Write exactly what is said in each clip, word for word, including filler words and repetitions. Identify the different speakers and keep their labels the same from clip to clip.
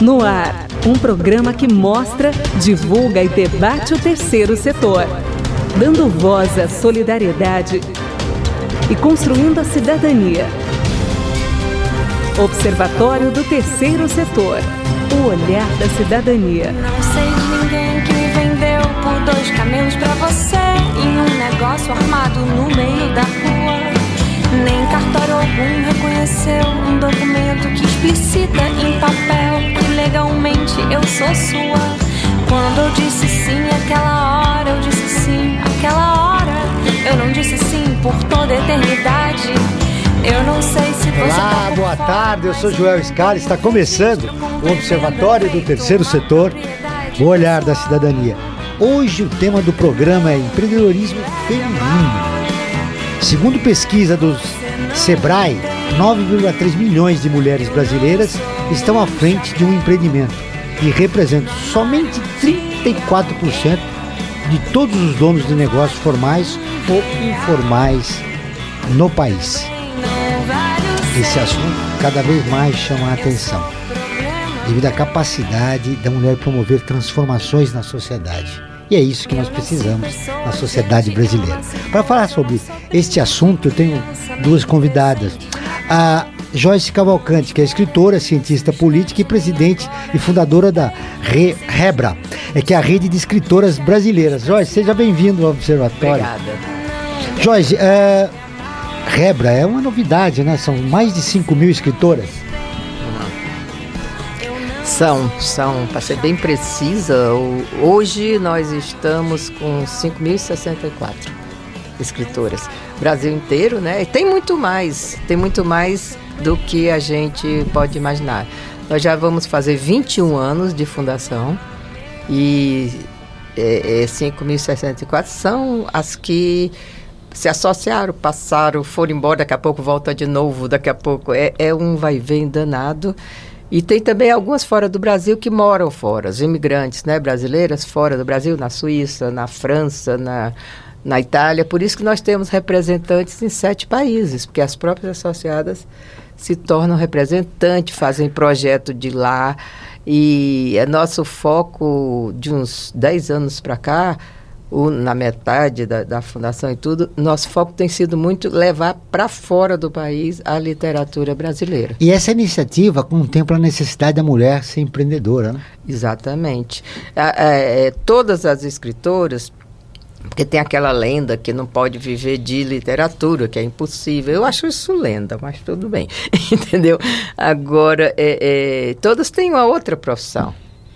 Speaker 1: No ar, um programa que mostra, divulga e debate o terceiro setor, dando voz à solidariedade e construindo a cidadania. Observatório do Terceiro Setor, o olhar da cidadania.
Speaker 2: Não sei de ninguém que vendeu por dois camelos pra você em um negócio armado no meio da rua. Nem cartório algum reconheceu um documento que explicita em papel que legalmente eu sou sua. Quando eu disse sim aquela hora, eu disse sim aquela hora. Eu não disse sim por toda a eternidade. Eu não sei se você...
Speaker 3: Olá, tá boa fora, tarde, eu sou Joel Scala. Está começando o Observatório do Terceiro Setor, o olhar da cidadania. Hoje o tema do programa é empreendedorismo feminino. Segundo pesquisa do Sebrae, nove vírgula três milhões de mulheres brasileiras estão à frente de um empreendimento e representam somente trinta e quatro por cento de todos os donos de negócios formais ou informais no país. Esse assunto cada vez mais chama a atenção, devido à capacidade da mulher promover transformações na sociedade. E é isso que nós precisamos na sociedade brasileira. Para falar sobre este assunto, eu tenho duas convidadas. A Joyce Cavalcante, que é escritora, cientista política e presidente e fundadora da Re- Rebra, é que é a rede de escritoras brasileiras. Joyce, seja bem-vindo ao Observatório.
Speaker 4: Obrigada.
Speaker 3: Joyce, é... Rebra é uma novidade, né? São mais de cinco mil escritoras.
Speaker 4: São, são, para ser bem precisa, hoje nós estamos com cinco mil e sessenta e quatro escritoras. Brasil inteiro, né? E tem muito mais, tem muito mais do que a gente pode imaginar. Nós já vamos fazer vinte e um anos de fundação e é, é, cinco mil e sessenta e quatro são as que se associaram, passaram, foram embora, daqui a pouco volta de novo, daqui a pouco é, é um vai e vem danado. E tem também algumas fora do Brasil que moram fora, os imigrantes, né, brasileiras fora do Brasil, na Suíça, na França, na, na Itália. Por isso que nós temos representantes em sete países, porque as próprias associadas se tornam representantes, fazem projeto de lá. E é nosso foco de uns dez anos para cá, O, na metade da, da fundação e tudo, nosso foco tem sido muito levar para fora do país a literatura brasileira.
Speaker 3: E essa iniciativa contempla a necessidade da mulher ser empreendedora, né?
Speaker 4: Exatamente. É, é, todas as escritoras, porque tem aquela lenda que não pode viver de literatura, que é impossível. Eu acho isso lenda, mas tudo bem, entendeu? Agora, é, é, todas têm uma outra profissão.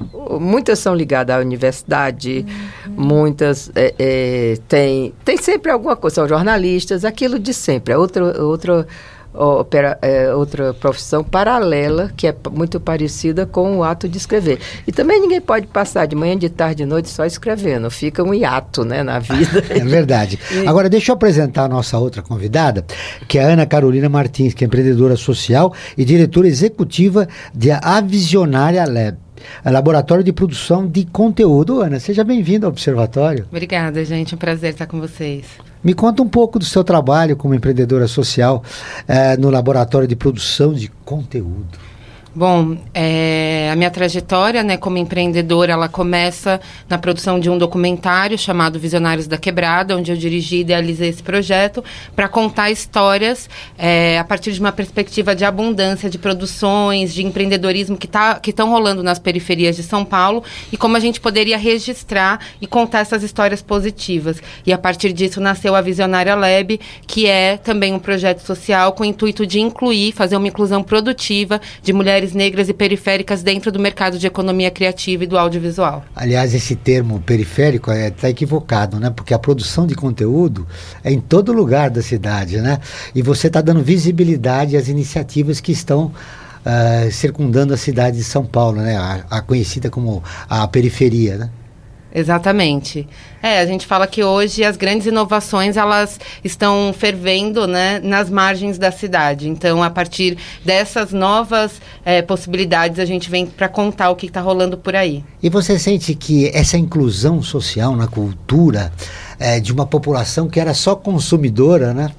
Speaker 4: Muitas são ligadas à universidade, uhum. muitas é, é, tem, tem sempre alguma coisa, são jornalistas, aquilo de sempre, é outra, outra, opera, é, outra profissão paralela que é muito parecida com o ato de escrever. E também ninguém pode passar de manhã, de tarde, de noite só escrevendo, fica um hiato, né, na vida.
Speaker 3: É verdade. E... Agora deixa eu apresentar a nossa outra convidada, que é a Ana Carolina Martins, que é empreendedora social e diretora executiva de A Visionária Lab, Laboratório de Produção de Conteúdo. Ana, seja bem-vinda ao Observatório.
Speaker 5: Obrigada, gente. É um prazer estar com vocês.
Speaker 3: Me conta um pouco do seu trabalho como empreendedora social eh, no Laboratório de Produção de Conteúdo.
Speaker 5: Bom, é, a minha trajetória, né, como empreendedora, ela começa na produção de um documentário chamado Visionários da Quebrada, onde eu dirigi e idealizei esse projeto para contar histórias é, a partir de uma perspectiva de abundância de produções, de empreendedorismo que tá, que estão rolando nas periferias de São Paulo e como a gente poderia registrar e contar essas histórias positivas. E a partir disso nasceu a Visionária Lab, que é também um projeto social com o intuito de incluir, fazer uma inclusão produtiva de mulheres negras e periféricas dentro do mercado de economia criativa e do audiovisual.
Speaker 3: Aliás, esse termo periférico está equivocado, né? Porque a produção de conteúdo é em todo lugar da cidade, né? E você está dando visibilidade às iniciativas que estão uh, circundando a cidade de São Paulo, né? A, a conhecida como a periferia, né?
Speaker 5: Exatamente. É, a gente fala que hoje as grandes inovações, elas estão fervendo, né, nas margens da cidade. Então, a partir dessas novas é, possibilidades, a gente vem para contar o que está rolando por aí.
Speaker 3: E você sente que essa inclusão social na cultura é, de uma população que era só consumidora, né,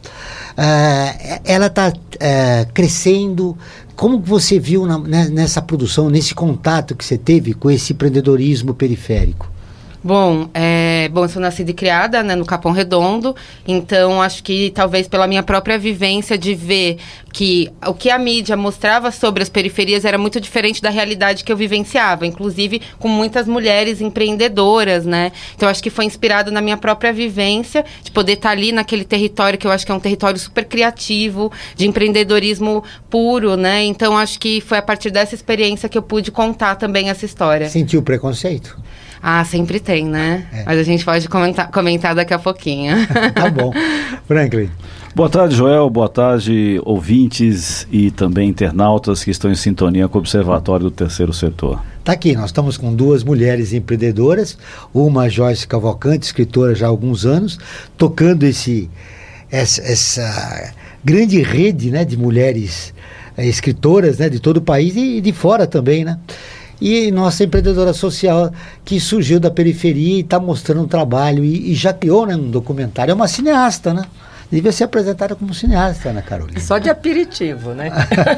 Speaker 3: é, ela está é, crescendo? Como você viu na, nessa produção, nesse contato que você teve com esse empreendedorismo periférico?
Speaker 5: Bom, é, bom, eu sou nascida e criada, né, no Capão Redondo, então acho que talvez pela minha própria vivência de ver que o que a mídia mostrava sobre as periferias era muito diferente da realidade que eu vivenciava, inclusive com muitas mulheres empreendedoras, né? Então acho que foi inspirado na minha própria vivência de poder estar ali naquele território que eu acho que é um território super criativo, de empreendedorismo puro, né? Então acho que foi a partir dessa experiência que eu pude contar também essa história.
Speaker 3: Sentiu preconceito?
Speaker 5: Ah, sempre tem, né?
Speaker 3: É.
Speaker 5: Mas a gente pode comentar, comentar daqui a pouquinho.
Speaker 3: Tá bom. Franklin.
Speaker 6: Boa tarde, Joel. Boa tarde, ouvintes e também internautas que estão em sintonia com o Observatório do Terceiro Setor.
Speaker 3: Tá aqui, nós estamos com duas mulheres empreendedoras, uma Joyce Cavalcante, escritora já há alguns anos, tocando esse, essa, essa grande rede, né, de mulheres é, escritoras, né, de todo o país e de fora também, né? E nossa empreendedora social que surgiu da periferia e está mostrando um trabalho e, e já criou, né, um documentário. É uma cineasta, né? Devia ser apresentada como cineasta, Ana Carolina.
Speaker 4: Só de aperitivo, né?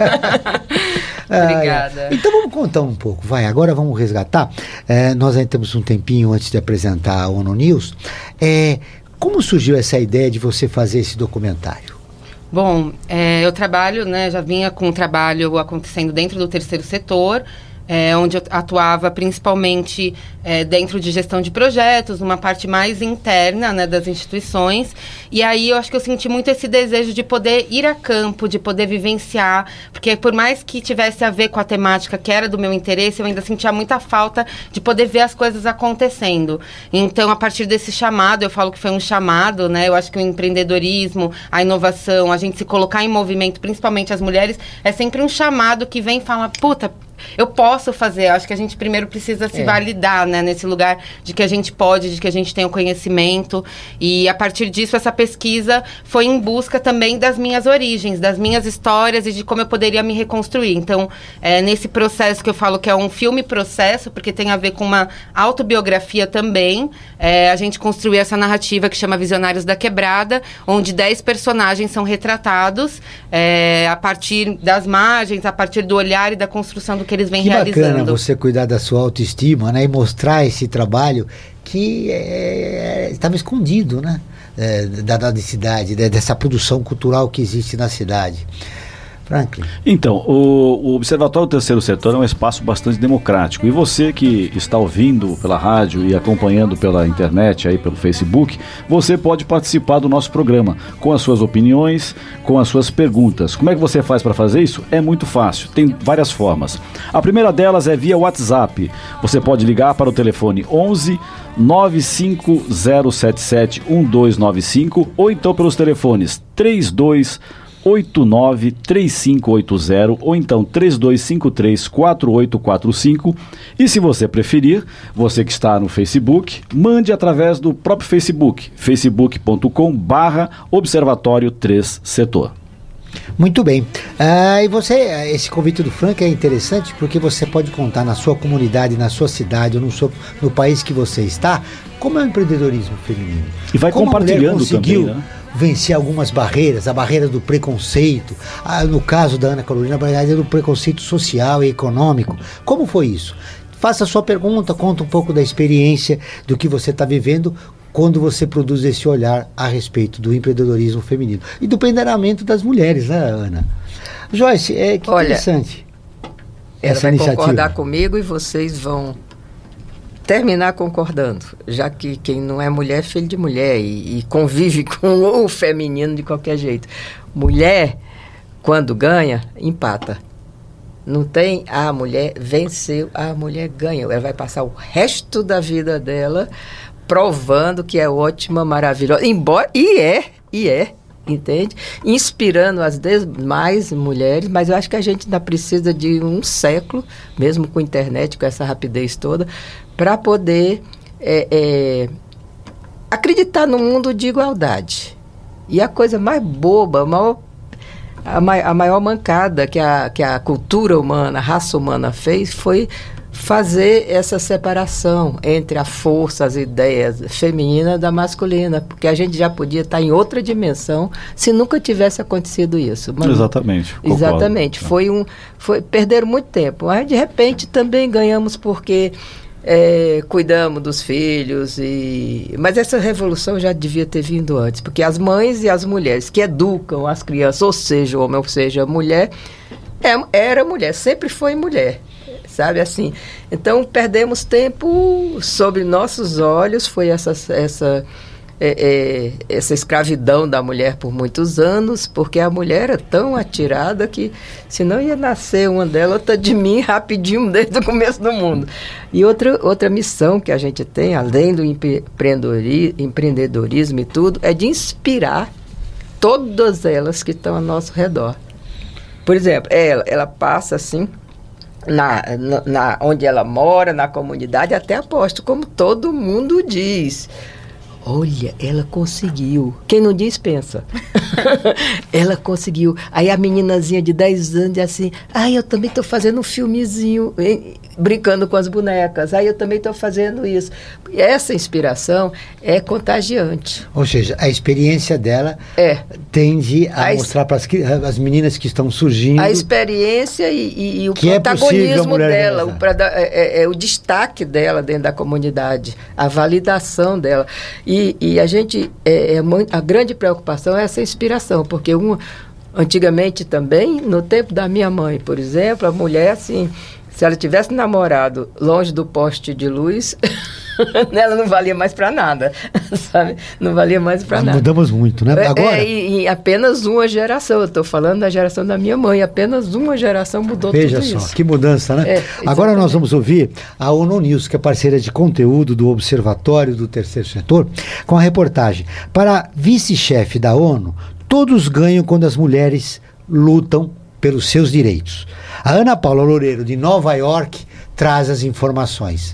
Speaker 5: Obrigada.
Speaker 3: Ah, então vamos contar um pouco, vai. Agora vamos resgatar. É, nós ainda temos um tempinho antes de apresentar a ONU News. É, como surgiu essa ideia de você fazer esse documentário?
Speaker 5: Bom, é, eu trabalho, né, já vinha com um trabalho acontecendo dentro do terceiro setor, É, onde eu atuava principalmente é, dentro de gestão de projetos, uma parte mais interna, né, das instituições. E aí eu acho que eu senti muito esse desejo de poder ir a campo, de poder vivenciar, porque por mais que tivesse a ver com a temática que era do meu interesse, eu ainda sentia muita falta de poder ver as coisas acontecendo. Então, a partir desse chamado, eu falo que foi um chamado, né? Eu acho que o empreendedorismo, a inovação, a gente se colocar em movimento, principalmente as mulheres, é sempre um chamado que vem e fala, puta, eu posso fazer. Eu acho que a gente primeiro precisa se é. validar, né, nesse lugar de que a gente pode, de que a gente tem o conhecimento. E a partir disso, essa pesquisa foi em busca também das minhas origens, das minhas histórias e de como eu poderia me reconstruir. Então, é nesse processo que eu falo que é um filme-processo, porque tem a ver com uma autobiografia também, é, a gente construiu essa narrativa que chama Visionários da Quebrada, onde dez personagens são retratados é, a partir das margens, a partir do olhar e da construção do que eles vêm
Speaker 3: que
Speaker 5: realizando.
Speaker 3: Que bacana você cuidar da sua autoestima, né, e mostrar esse trabalho que estava é, escondido, né, é, da, da cidade, né, dessa produção cultural que existe na cidade. Franklin.
Speaker 6: Então, o, o Observatório do Terceiro Setor é um espaço bastante democrático. E você que está ouvindo pela rádio e acompanhando pela internet, aí pelo Facebook, você pode participar do nosso programa com as suas opiniões, com as suas perguntas. Como é que você faz para fazer isso? É muito fácil, tem várias formas. A primeira delas é via WhatsApp. Você pode ligar para o telefone onze nove cinco zero sete sete um dois nove cinco ou então pelos telefones três dois oito nove três cinco oito zero ou então três dois cinco três quatro oito quatro cinco. E se você preferir, você que está no Facebook, mande através do próprio Facebook, facebook ponto com barra Observatório três Setor.
Speaker 3: Muito bem. Ah, e você, esse convite do Frank é interessante porque você pode contar na sua comunidade, na sua cidade ou no, seu, no país que você está, como é o empreendedorismo feminino.
Speaker 6: E vai
Speaker 3: como
Speaker 6: compartilhando
Speaker 3: a mulher conseguiu
Speaker 6: também, né?
Speaker 3: vencer algumas barreiras, a barreira do preconceito, ah, no caso da Ana Carolina, a barreira do preconceito social e econômico. Como foi isso? Faça a sua pergunta, conta um pouco da experiência, do que você está vivendo quando você produz esse olhar a respeito do empreendedorismo feminino e do empoderamento das mulheres, né, Ana? Joyce, é que
Speaker 4: Olha,
Speaker 3: interessante
Speaker 4: ela
Speaker 3: essa
Speaker 4: vai
Speaker 3: iniciativa.
Speaker 4: concordar comigo e vocês vão terminar concordando, já que quem não é mulher é filho de mulher e, e convive com o feminino de qualquer jeito. Mulher, quando ganha, empata. Não tem a mulher venceu, a mulher ganha. Ela vai passar o resto da vida dela provando que é ótima, maravilhosa. Embora, e é, e é, entende? Inspirando as demais mulheres, mas eu acho que a gente ainda precisa de um século, mesmo com a internet, com essa rapidez toda, para poder é, é, acreditar no mundo de igualdade. E a coisa mais boba, a maior, a mai, a maior mancada que a, que a cultura humana, a raça humana fez foi fazer essa separação entre a força, as ideias femininas da masculina, porque a gente já podia estar em outra dimensão se nunca tivesse acontecido isso. Mas,
Speaker 6: exatamente. Concordo.
Speaker 4: Exatamente. Foi um, foi, perderam muito tempo. Mas, de repente, também ganhamos porque é, cuidamos dos filhos. E... Mas essa revolução já devia ter vindo antes, porque as mães e as mulheres que educam as crianças, ou seja, homem ou seja, mulher, é, era mulher, sempre foi mulher. Sabe, assim, então perdemos tempo sobre nossos olhos, foi essa, essa, é, é, essa escravidão da mulher por muitos anos, porque a mulher era tão atirada que senão ia nascer uma dela, outra de mim, rapidinho, desde o começo do mundo. E outra, outra missão que a gente tem, além do empreendedorismo e tudo, é de inspirar todas elas que estão ao nosso redor. Por exemplo, ela, ela passa assim... Na, na, na, onde ela mora, na comunidade, até aposto, como todo mundo diz. Olha, ela conseguiu. Quem não diz, pensa. Ela conseguiu. Aí a meninazinha de dez anos diz assim, ai, eu também estou fazendo um filmezinho, hein, brincando com as bonecas. Aí eu também estou fazendo isso. Essa inspiração é contagiante.
Speaker 3: Ou seja, a experiência dela é. tende a, a mostrar para as meninas que estão surgindo...
Speaker 4: A experiência e, e, e o protagonismo é dela, o, pra, é, é, é o destaque dela dentro da comunidade, a validação dela. E, e a gente, é, é, a grande preocupação é essa inspiração, porque uma, antigamente também, no tempo da minha mãe, por exemplo, a mulher, assim, se ela tivesse namorado longe do poste de luz, ela não valia mais para nada, sabe? Não valia mais para nada.
Speaker 3: Mudamos muito, né? Agora...
Speaker 4: É, e, e apenas uma geração, eu estou falando da geração da minha mãe, apenas uma geração mudou
Speaker 3: Veja
Speaker 4: tudo
Speaker 3: só,
Speaker 4: isso.
Speaker 3: Que mudança, né? É, agora nós vamos ouvir a ONU News, que é parceira de conteúdo do Observatório do Terceiro Setor, com a reportagem. Para a vice-chefe da ONU, todos ganham quando as mulheres lutam pelos seus direitos. A Ana Paula Loureiro, de Nova York, traz as informações.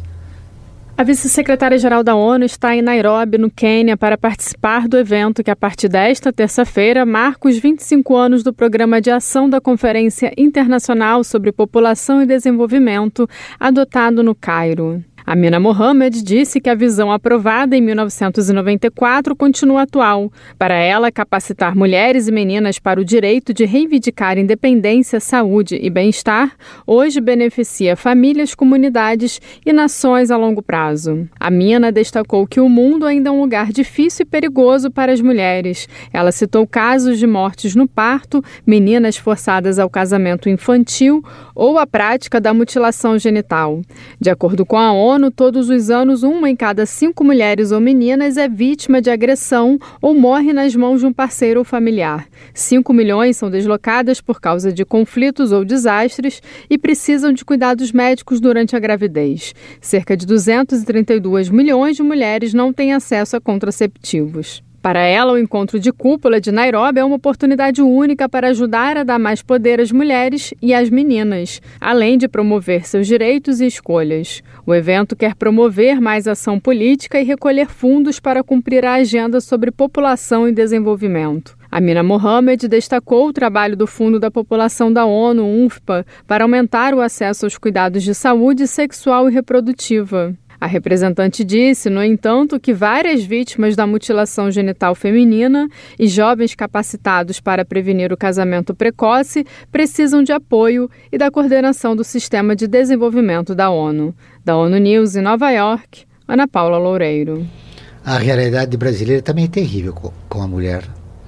Speaker 7: A vice-secretária-geral da ONU está em Nairobi, no Quênia, para participar do evento que, a partir desta terça-feira, marca os vinte e cinco anos do Programa de Ação da Conferência Internacional sobre População e Desenvolvimento, adotado no Cairo. Amina Mohamed disse que a visão aprovada em mil novecentos e noventa e quatro continua atual. Para ela, capacitar mulheres e meninas para o direito de reivindicar independência, saúde e bem-estar hoje beneficia famílias, comunidades e nações a longo prazo. Amina destacou que o mundo ainda é um lugar difícil e perigoso para as mulheres. Ela citou casos de mortes no parto, meninas forçadas ao casamento infantil ou a prática da mutilação genital. De acordo com a ONU, todos os anos, uma em cada cinco mulheres ou meninas é vítima de agressão ou morre nas mãos de um parceiro ou familiar. cinco milhões são deslocadas por causa de conflitos ou desastres e precisam de cuidados médicos durante a gravidez. Cerca de duzentos e trinta e dois milhões de mulheres não têm acesso a contraceptivos. Para ela, o encontro de cúpula de Nairobi é uma oportunidade única para ajudar a dar mais poder às mulheres e às meninas, além de promover seus direitos e escolhas. O evento quer promover mais ação política e recolher fundos para cumprir a agenda sobre população e desenvolvimento. Amina Mohamed destacou o trabalho do Fundo da População da ONU, UNFPA, para aumentar o acesso aos cuidados de saúde sexual e reprodutiva. A representante disse, no entanto, que várias vítimas da mutilação genital feminina e jovens capacitados para prevenir o casamento precoce precisam de apoio e da coordenação do Sistema de Desenvolvimento da ONU. Da ONU News em Nova York, Ana Paula Loureiro.
Speaker 3: A realidade brasileira também é terrível com, com a mulher.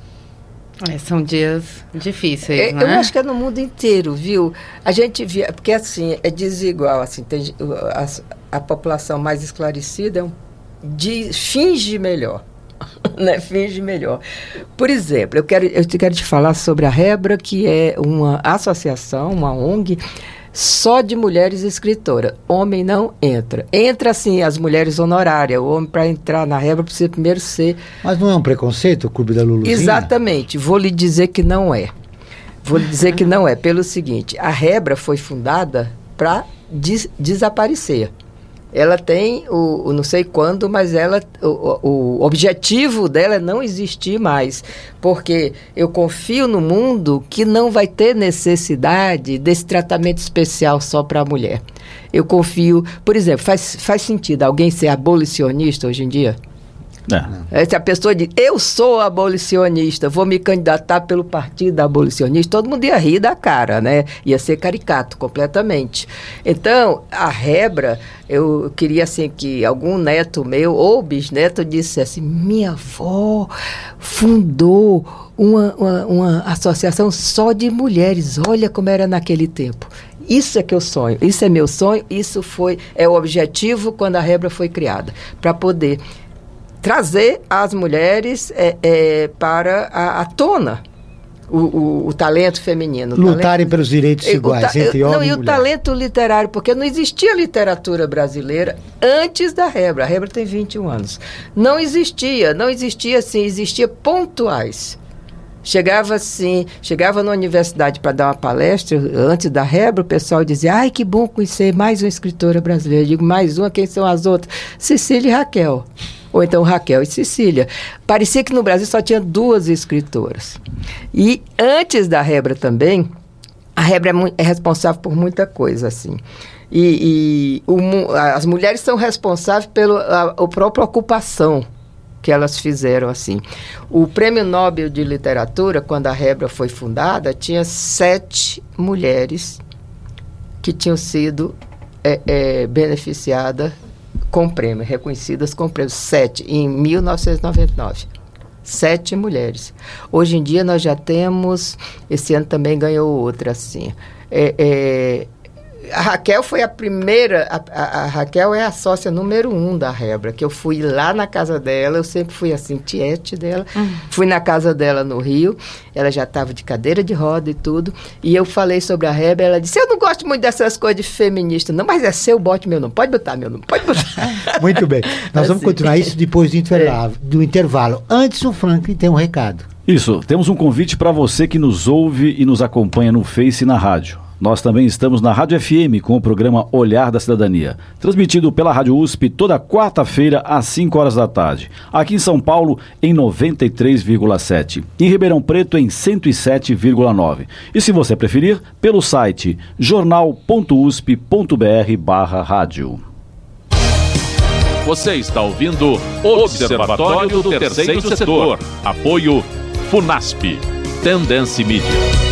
Speaker 5: É, são dias difíceis,
Speaker 4: é,
Speaker 5: né?
Speaker 4: Eu acho que é no mundo inteiro, viu? A gente via, porque assim, é desigual, assim, tem, a, a população mais esclarecida é um, de, finge melhor, né? Finge melhor. Por exemplo, eu quero, eu quero te falar sobre a Rebra, que é uma associação, uma O N G, só de mulheres escritoras. Homem não entra. Entra, assim, as mulheres honorárias. O homem, para entrar na Rebra, precisa primeiro ser...
Speaker 3: Mas não é um preconceito o Clube da Luluzinha?
Speaker 4: Exatamente. Vou lhe dizer que não é. Vou lhe dizer que não é. Pelo seguinte, a Rebra foi fundada para des- desaparecer. Ela tem o, o não sei quando, mas ela, o, o objetivo dela é não existir mais. Porque eu confio no mundo que não vai ter necessidade desse tratamento especial só para a mulher. Eu confio, por exemplo, faz, faz sentido alguém ser abolicionista hoje em dia? É. Se a pessoa diz, eu sou abolicionista, vou me candidatar pelo partido abolicionista, todo mundo ia rir da cara, né? Ia ser caricato completamente. Então, a Rebra, eu queria assim que algum neto meu ou bisneto dissesse, minha avó fundou uma, uma, uma associação só de mulheres, olha como era naquele tempo. Isso é que eu sonho, isso é meu sonho, isso foi, é o objetivo quando a Rebra foi criada, para poder trazer as mulheres é, é, para a, a tona o, o, o talento feminino.
Speaker 3: Lutarem
Speaker 4: talento,
Speaker 3: pelos direitos iguais
Speaker 4: ta,
Speaker 3: entre homem
Speaker 4: não,
Speaker 3: e
Speaker 4: mulher.
Speaker 3: mulher.
Speaker 4: E o talento literário, porque não existia literatura brasileira antes da Rebra. A Rebra tem vinte e um anos. Não existia, não existia assim, existia pontuais. Chegava assim, chegava na universidade para dar uma palestra, antes da Rebra, o pessoal dizia, ai, que bom conhecer mais uma escritora brasileira. Eu digo, mais uma, quem são as outras? Cecília e Raquel. Ou então Raquel e Cecília. Parecia que no Brasil só tinha duas escritoras. E antes da Rebra também, a Rebra é, é responsável por muita coisa, assim. E, e o, as mulheres são responsáveis pela a, a própria ocupação que elas fizeram, assim. O Prêmio Nobel de Literatura, quando a Rebra foi fundada, tinha sete mulheres que tinham sido é, é, beneficiadas com prêmio, reconhecidas com prêmio. Sete, em mil novecentos e noventa e nove. Sete mulheres. Hoje em dia nós já temos, esse ano também ganhou outra, assim. É, é, a Raquel foi a primeira, a, a, a Raquel é a sócia número um da Rebra, que eu fui lá na casa dela, eu sempre fui assim, tiete dela, uhum. Fui na casa dela no Rio, ela já estava de cadeira de roda e tudo, e eu falei sobre a Rebra, ela disse, eu não gosto muito dessas coisas de feminista, não, mas é seu, bote meu nome, pode botar meu nome, pode botar.
Speaker 3: Muito bem, nós assim. Vamos continuar isso depois do intervalo, é. do intervalo. Antes o Franklin tem um recado.
Speaker 6: Isso, temos um convite para você que nos ouve e nos acompanha no Face e na rádio. Nós também estamos na Rádio F M com o programa Olhar da Cidadania, transmitido pela Rádio U S P toda quarta-feira às cinco horas da tarde. Aqui em São Paulo, em noventa e três vírgula sete. Em Ribeirão Preto, em cento e sete vírgula nove. E se você preferir, pelo site jornal ponto usp ponto br barra rádio.
Speaker 8: Você está ouvindo o Observatório do Terceiro Setor. Apoio FUNASP. Tendência Mídia.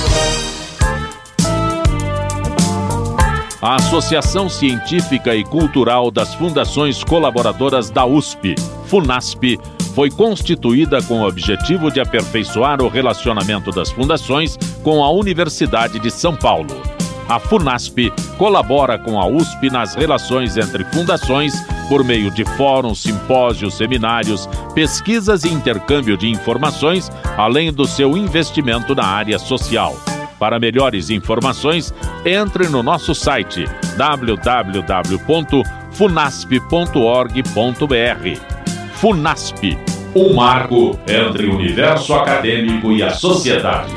Speaker 8: A Associação Científica e Cultural das Fundações Colaboradoras da U S P, FUNASP, foi constituída com o objetivo de aperfeiçoar o relacionamento das fundações com a Universidade de São Paulo. A FUNASP colabora com a U S P nas relações entre fundações por meio de fóruns, simpósios, seminários, pesquisas e intercâmbio de informações, além do seu investimento na área social. Para melhores informações, entre no nosso site w w w ponto funasp ponto org ponto br. FUNASP, um marco entre o universo acadêmico e a sociedade.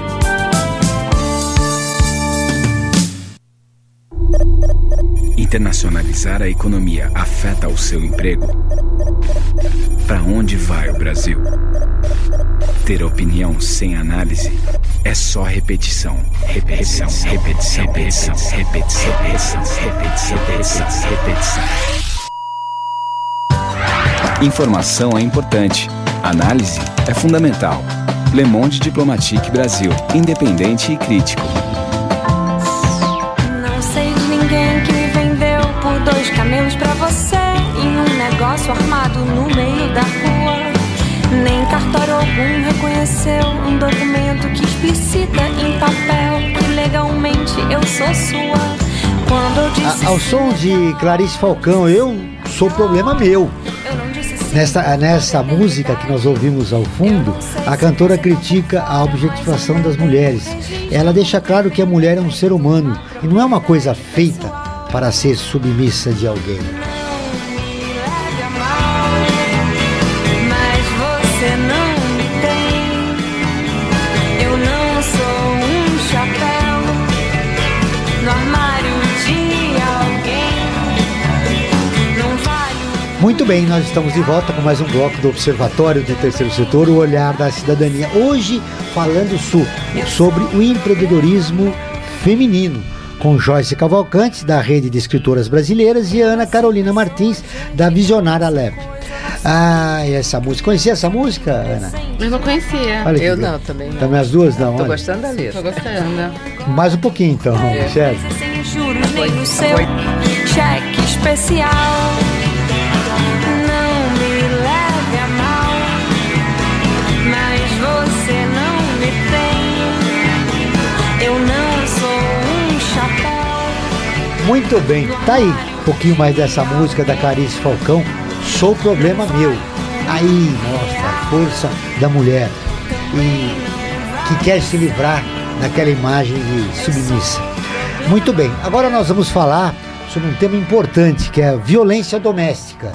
Speaker 9: Internacionalizar a economia afeta o seu emprego? Para onde vai o Brasil? Ter opinião sem análise é só repetição, repetição, repetição, repetição, repetição, repetição, repetição, repetição, repetição. Informação é importante, análise é fundamental. Le Monde Diplomatique Brasil, independente e crítico.
Speaker 2: Não sei de ninguém que me vendeu por dois camelos pra você em um negócio armado no meio da rua. Nem cartório algum reconheceu um documento que explicita em papel que legalmente eu sou sua. Quando eu disse
Speaker 3: A, ao som de Clarice Falcão, eu sou problema meu. Nessa, nessa música que nós ouvimos ao fundo, a cantora critica a objetivação das mulheres. Ela deixa claro que a mulher é um ser humano e não é uma coisa feita para ser submissa de alguém. Muito bem, nós estamos de volta com mais um bloco do Observatório do Terceiro Setor, o Olhar da Cidadania. Hoje falando so, sobre o empreendedorismo feminino, com Joyce Cavalcante, da Rede de Escritoras Brasileiras, e Ana Carolina Martins, da Visionária Lab. Ah, e essa música. Conhecia essa música, Ana?
Speaker 5: Eu não conhecia.
Speaker 3: Olha
Speaker 4: Eu
Speaker 3: que
Speaker 4: não, também não.
Speaker 3: Também as duas não.
Speaker 4: Tô
Speaker 3: olha.
Speaker 4: gostando da letra.
Speaker 5: Tô gostando.
Speaker 3: Mais um pouquinho então,
Speaker 4: É.
Speaker 3: Michele.
Speaker 2: Sem juros nem no seu cheque especial. Não me leve a mal, mas você não me tem. Eu não sou um chapéu.
Speaker 3: Muito bem, tá aí um pouquinho mais dessa música da Clarice Falcão, Sou Problema Meu. Aí mostra a força da mulher e que quer se livrar daquela imagem de submissa. Muito bem, agora nós vamos falar sobre um tema importante, que é a violência doméstica.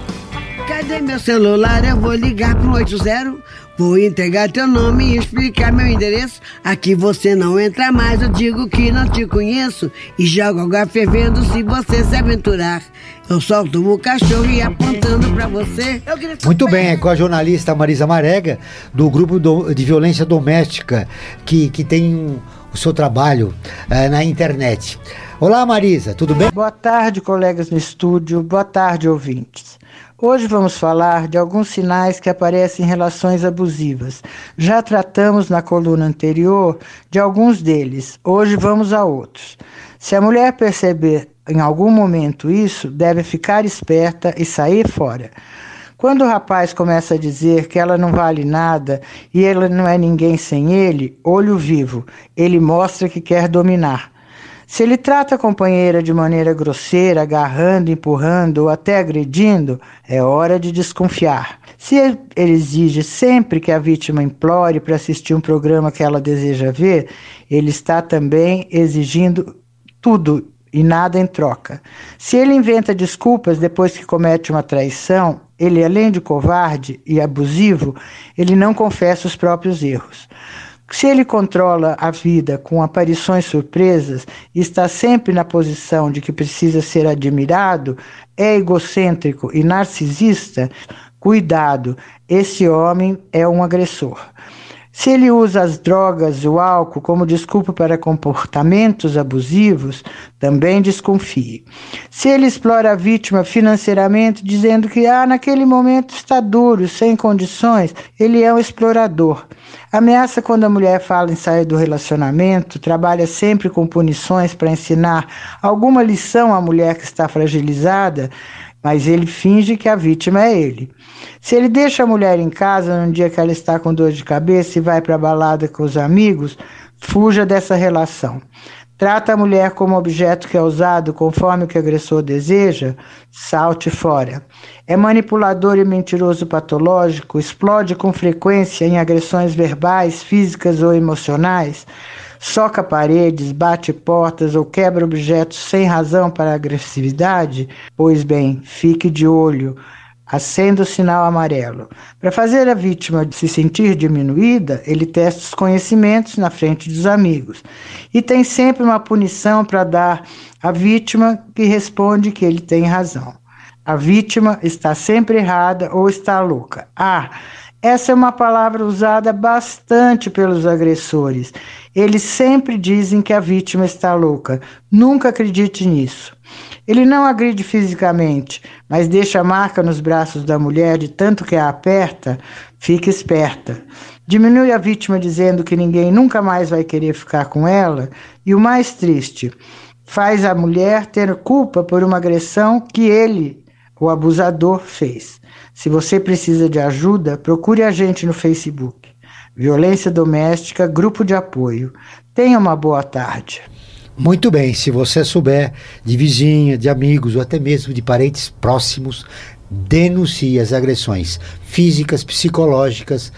Speaker 10: Cadê meu celular? Eu vou ligar pro oito zero. Vou entregar teu nome e explicar meu endereço. Aqui você não entra mais, eu digo que não te conheço. E jogo água fervendo se você se aventurar. Eu solto o cachorro e apontando pra você.
Speaker 3: Muito bem, é com a jornalista Marisa Marega, do grupo do, de violência doméstica, que, que tem o seu trabalho é, na internet. Olá, Marisa, tudo bem?
Speaker 11: Boa tarde, colegas no estúdio. Boa tarde, ouvintes. Hoje vamos falar de alguns sinais que aparecem em relações abusivas. Já tratamos na coluna anterior de alguns deles. Hoje vamos a outros. Se a mulher perceber em algum momento isso, deve ficar esperta e sair fora. Quando o rapaz começa a dizer que ela não vale nada e ela não é ninguém sem ele, olho vivo, ele mostra que quer dominar. Se ele trata a companheira de maneira grosseira, agarrando, empurrando ou até agredindo, é hora de desconfiar. Se ele exige sempre que a vítima implore para assistir um programa que ela deseja ver, ele está também exigindo tudo e nada em troca. Se ele inventa desculpas depois que comete uma traição, ele, além de covarde e abusivo, ele não confessa os próprios erros. Se ele controla a vida com aparições surpresas e está sempre na posição de que precisa ser admirado, é egocêntrico e narcisista, cuidado, esse homem é um agressor. Se ele usa as drogas e o álcool como desculpa para comportamentos abusivos, também desconfie. Se ele explora a vítima financeiramente, dizendo que ah, naquele momento está duro, sem condições, ele é um explorador. Ameaça quando a mulher fala em sair do relacionamento, trabalha sempre com punições para ensinar alguma lição à mulher que está fragilizada, mas ele finge que a vítima é ele. Se ele deixa a mulher em casa num dia que ela está com dor de cabeça e vai para a balada com os amigos, fuja dessa relação. Trata a mulher como objeto que é usado conforme o que o agressor deseja, salte fora. É manipulador e mentiroso patológico, explode com frequência em agressões verbais, físicas ou emocionais, soca paredes, bate portas ou quebra objetos sem razão para agressividade? Pois bem, fique de olho, acenda o sinal amarelo. Para fazer a vítima se sentir diminuída, ele testa os conhecimentos na frente dos amigos. E tem sempre uma punição para dar à vítima, que responde que ele tem razão. A vítima está sempre errada ou está louca. Ah, essa é uma palavra usada bastante pelos agressores. Eles sempre dizem que a vítima está louca. Nunca acredite nisso. Ele não agride fisicamente, mas deixa a marca nos braços da mulher de tanto que a aperta. Fique esperta. Diminui a vítima dizendo que ninguém nunca mais vai querer ficar com ela. E o mais triste, faz a mulher ter culpa por uma agressão que ele, o abusador, fez. Se você precisa de ajuda, procure a gente no Facebook. Violência Doméstica, Grupo de Apoio. Tenha uma boa tarde.
Speaker 3: Muito bem, se você souber de vizinha, de amigos ou até mesmo de parentes próximos, denuncie as agressões físicas, psicológicas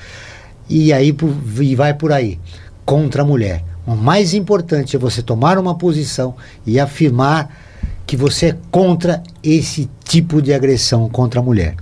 Speaker 3: e aí e vai por aí, contra a mulher. O mais importante é você tomar uma posição e afirmar que você é contra esse tipo de agressão contra a mulher.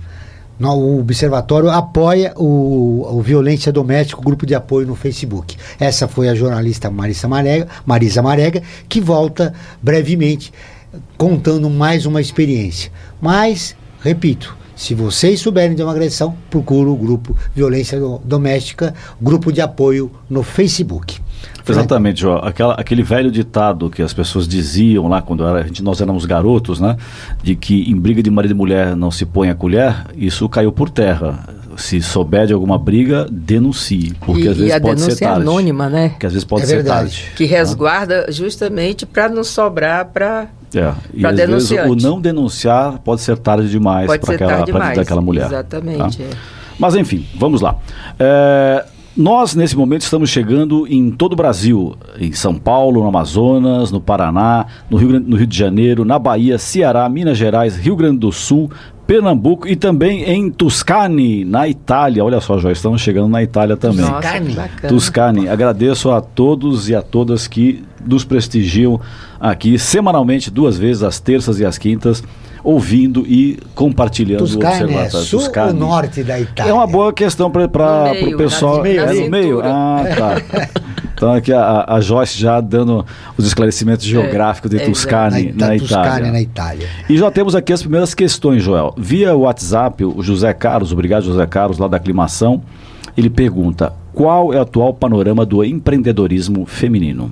Speaker 3: O Observatório apoia o, o Violência Doméstica, o grupo de apoio no Facebook. Essa foi a jornalista Marisa Marega, Marisa Marega, que volta brevemente contando mais uma experiência. Mas, repito, Se vocês souberem de uma agressão, procura o grupo Violência Doméstica, grupo de apoio no Facebook.
Speaker 6: Exatamente, João. Aquela, aquele velho ditado que as pessoas diziam lá quando era, a gente, nós éramos garotos, né? De que em briga de marido e mulher não se põe a colher, isso caiu por terra. Se souber de alguma briga, denuncie, porque
Speaker 4: e,
Speaker 6: às vezes
Speaker 4: e a
Speaker 6: pode
Speaker 4: denúncia
Speaker 6: ser tarde.
Speaker 4: É anônima, né?
Speaker 6: Que às vezes pode
Speaker 3: É
Speaker 6: ser
Speaker 3: verdade.
Speaker 6: tarde.
Speaker 4: Que resguarda justamente para não sobrar para
Speaker 6: É, e
Speaker 4: pra
Speaker 6: às vezes
Speaker 4: denunciante.
Speaker 6: o não denunciar pode ser tarde demais
Speaker 4: Pode
Speaker 6: para
Speaker 4: ser
Speaker 6: aquela,
Speaker 4: tarde
Speaker 6: pra
Speaker 4: demais.
Speaker 6: daquela mulher.
Speaker 4: Exatamente.
Speaker 6: Tá?
Speaker 4: É.
Speaker 6: Mas enfim, vamos lá. É, nós, nesse momento, estamos chegando em todo o Brasil, em São Paulo, no Amazonas, no Paraná, no Rio, no Rio de Janeiro, na Bahia, Ceará, Minas Gerais, Rio Grande do Sul, Pernambuco e também em Tuscany, na Itália. Olha só, Joyce, estamos chegando na Itália também.
Speaker 4: Nossa, que bacana.
Speaker 6: Tuscany. Agradeço a todos e a todas que nos prestigiam aqui semanalmente, duas vezes, às terças e às quintas, ouvindo e compartilhando
Speaker 3: Tuscany
Speaker 6: o observatório.
Speaker 3: é sul
Speaker 6: Tuscany.
Speaker 3: ou norte da Itália?
Speaker 6: É uma boa questão para o pessoal.
Speaker 4: Na, na
Speaker 6: é no meio? Ah, tá. Então aqui a, a Joyce já dando os esclarecimentos geográficos de
Speaker 4: é,
Speaker 6: Tuscany,
Speaker 3: na,
Speaker 6: na,
Speaker 3: na
Speaker 6: Itália.
Speaker 3: Tuscany, na Itália.
Speaker 6: E já temos aqui as primeiras questões, Joel. Via WhatsApp, o José Carlos, obrigado José Carlos, lá da Aclimação, ele pergunta: qual é o atual panorama do empreendedorismo feminino?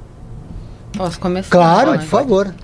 Speaker 5: Posso começar?
Speaker 3: Claro,
Speaker 5: Pode.
Speaker 3: por favor.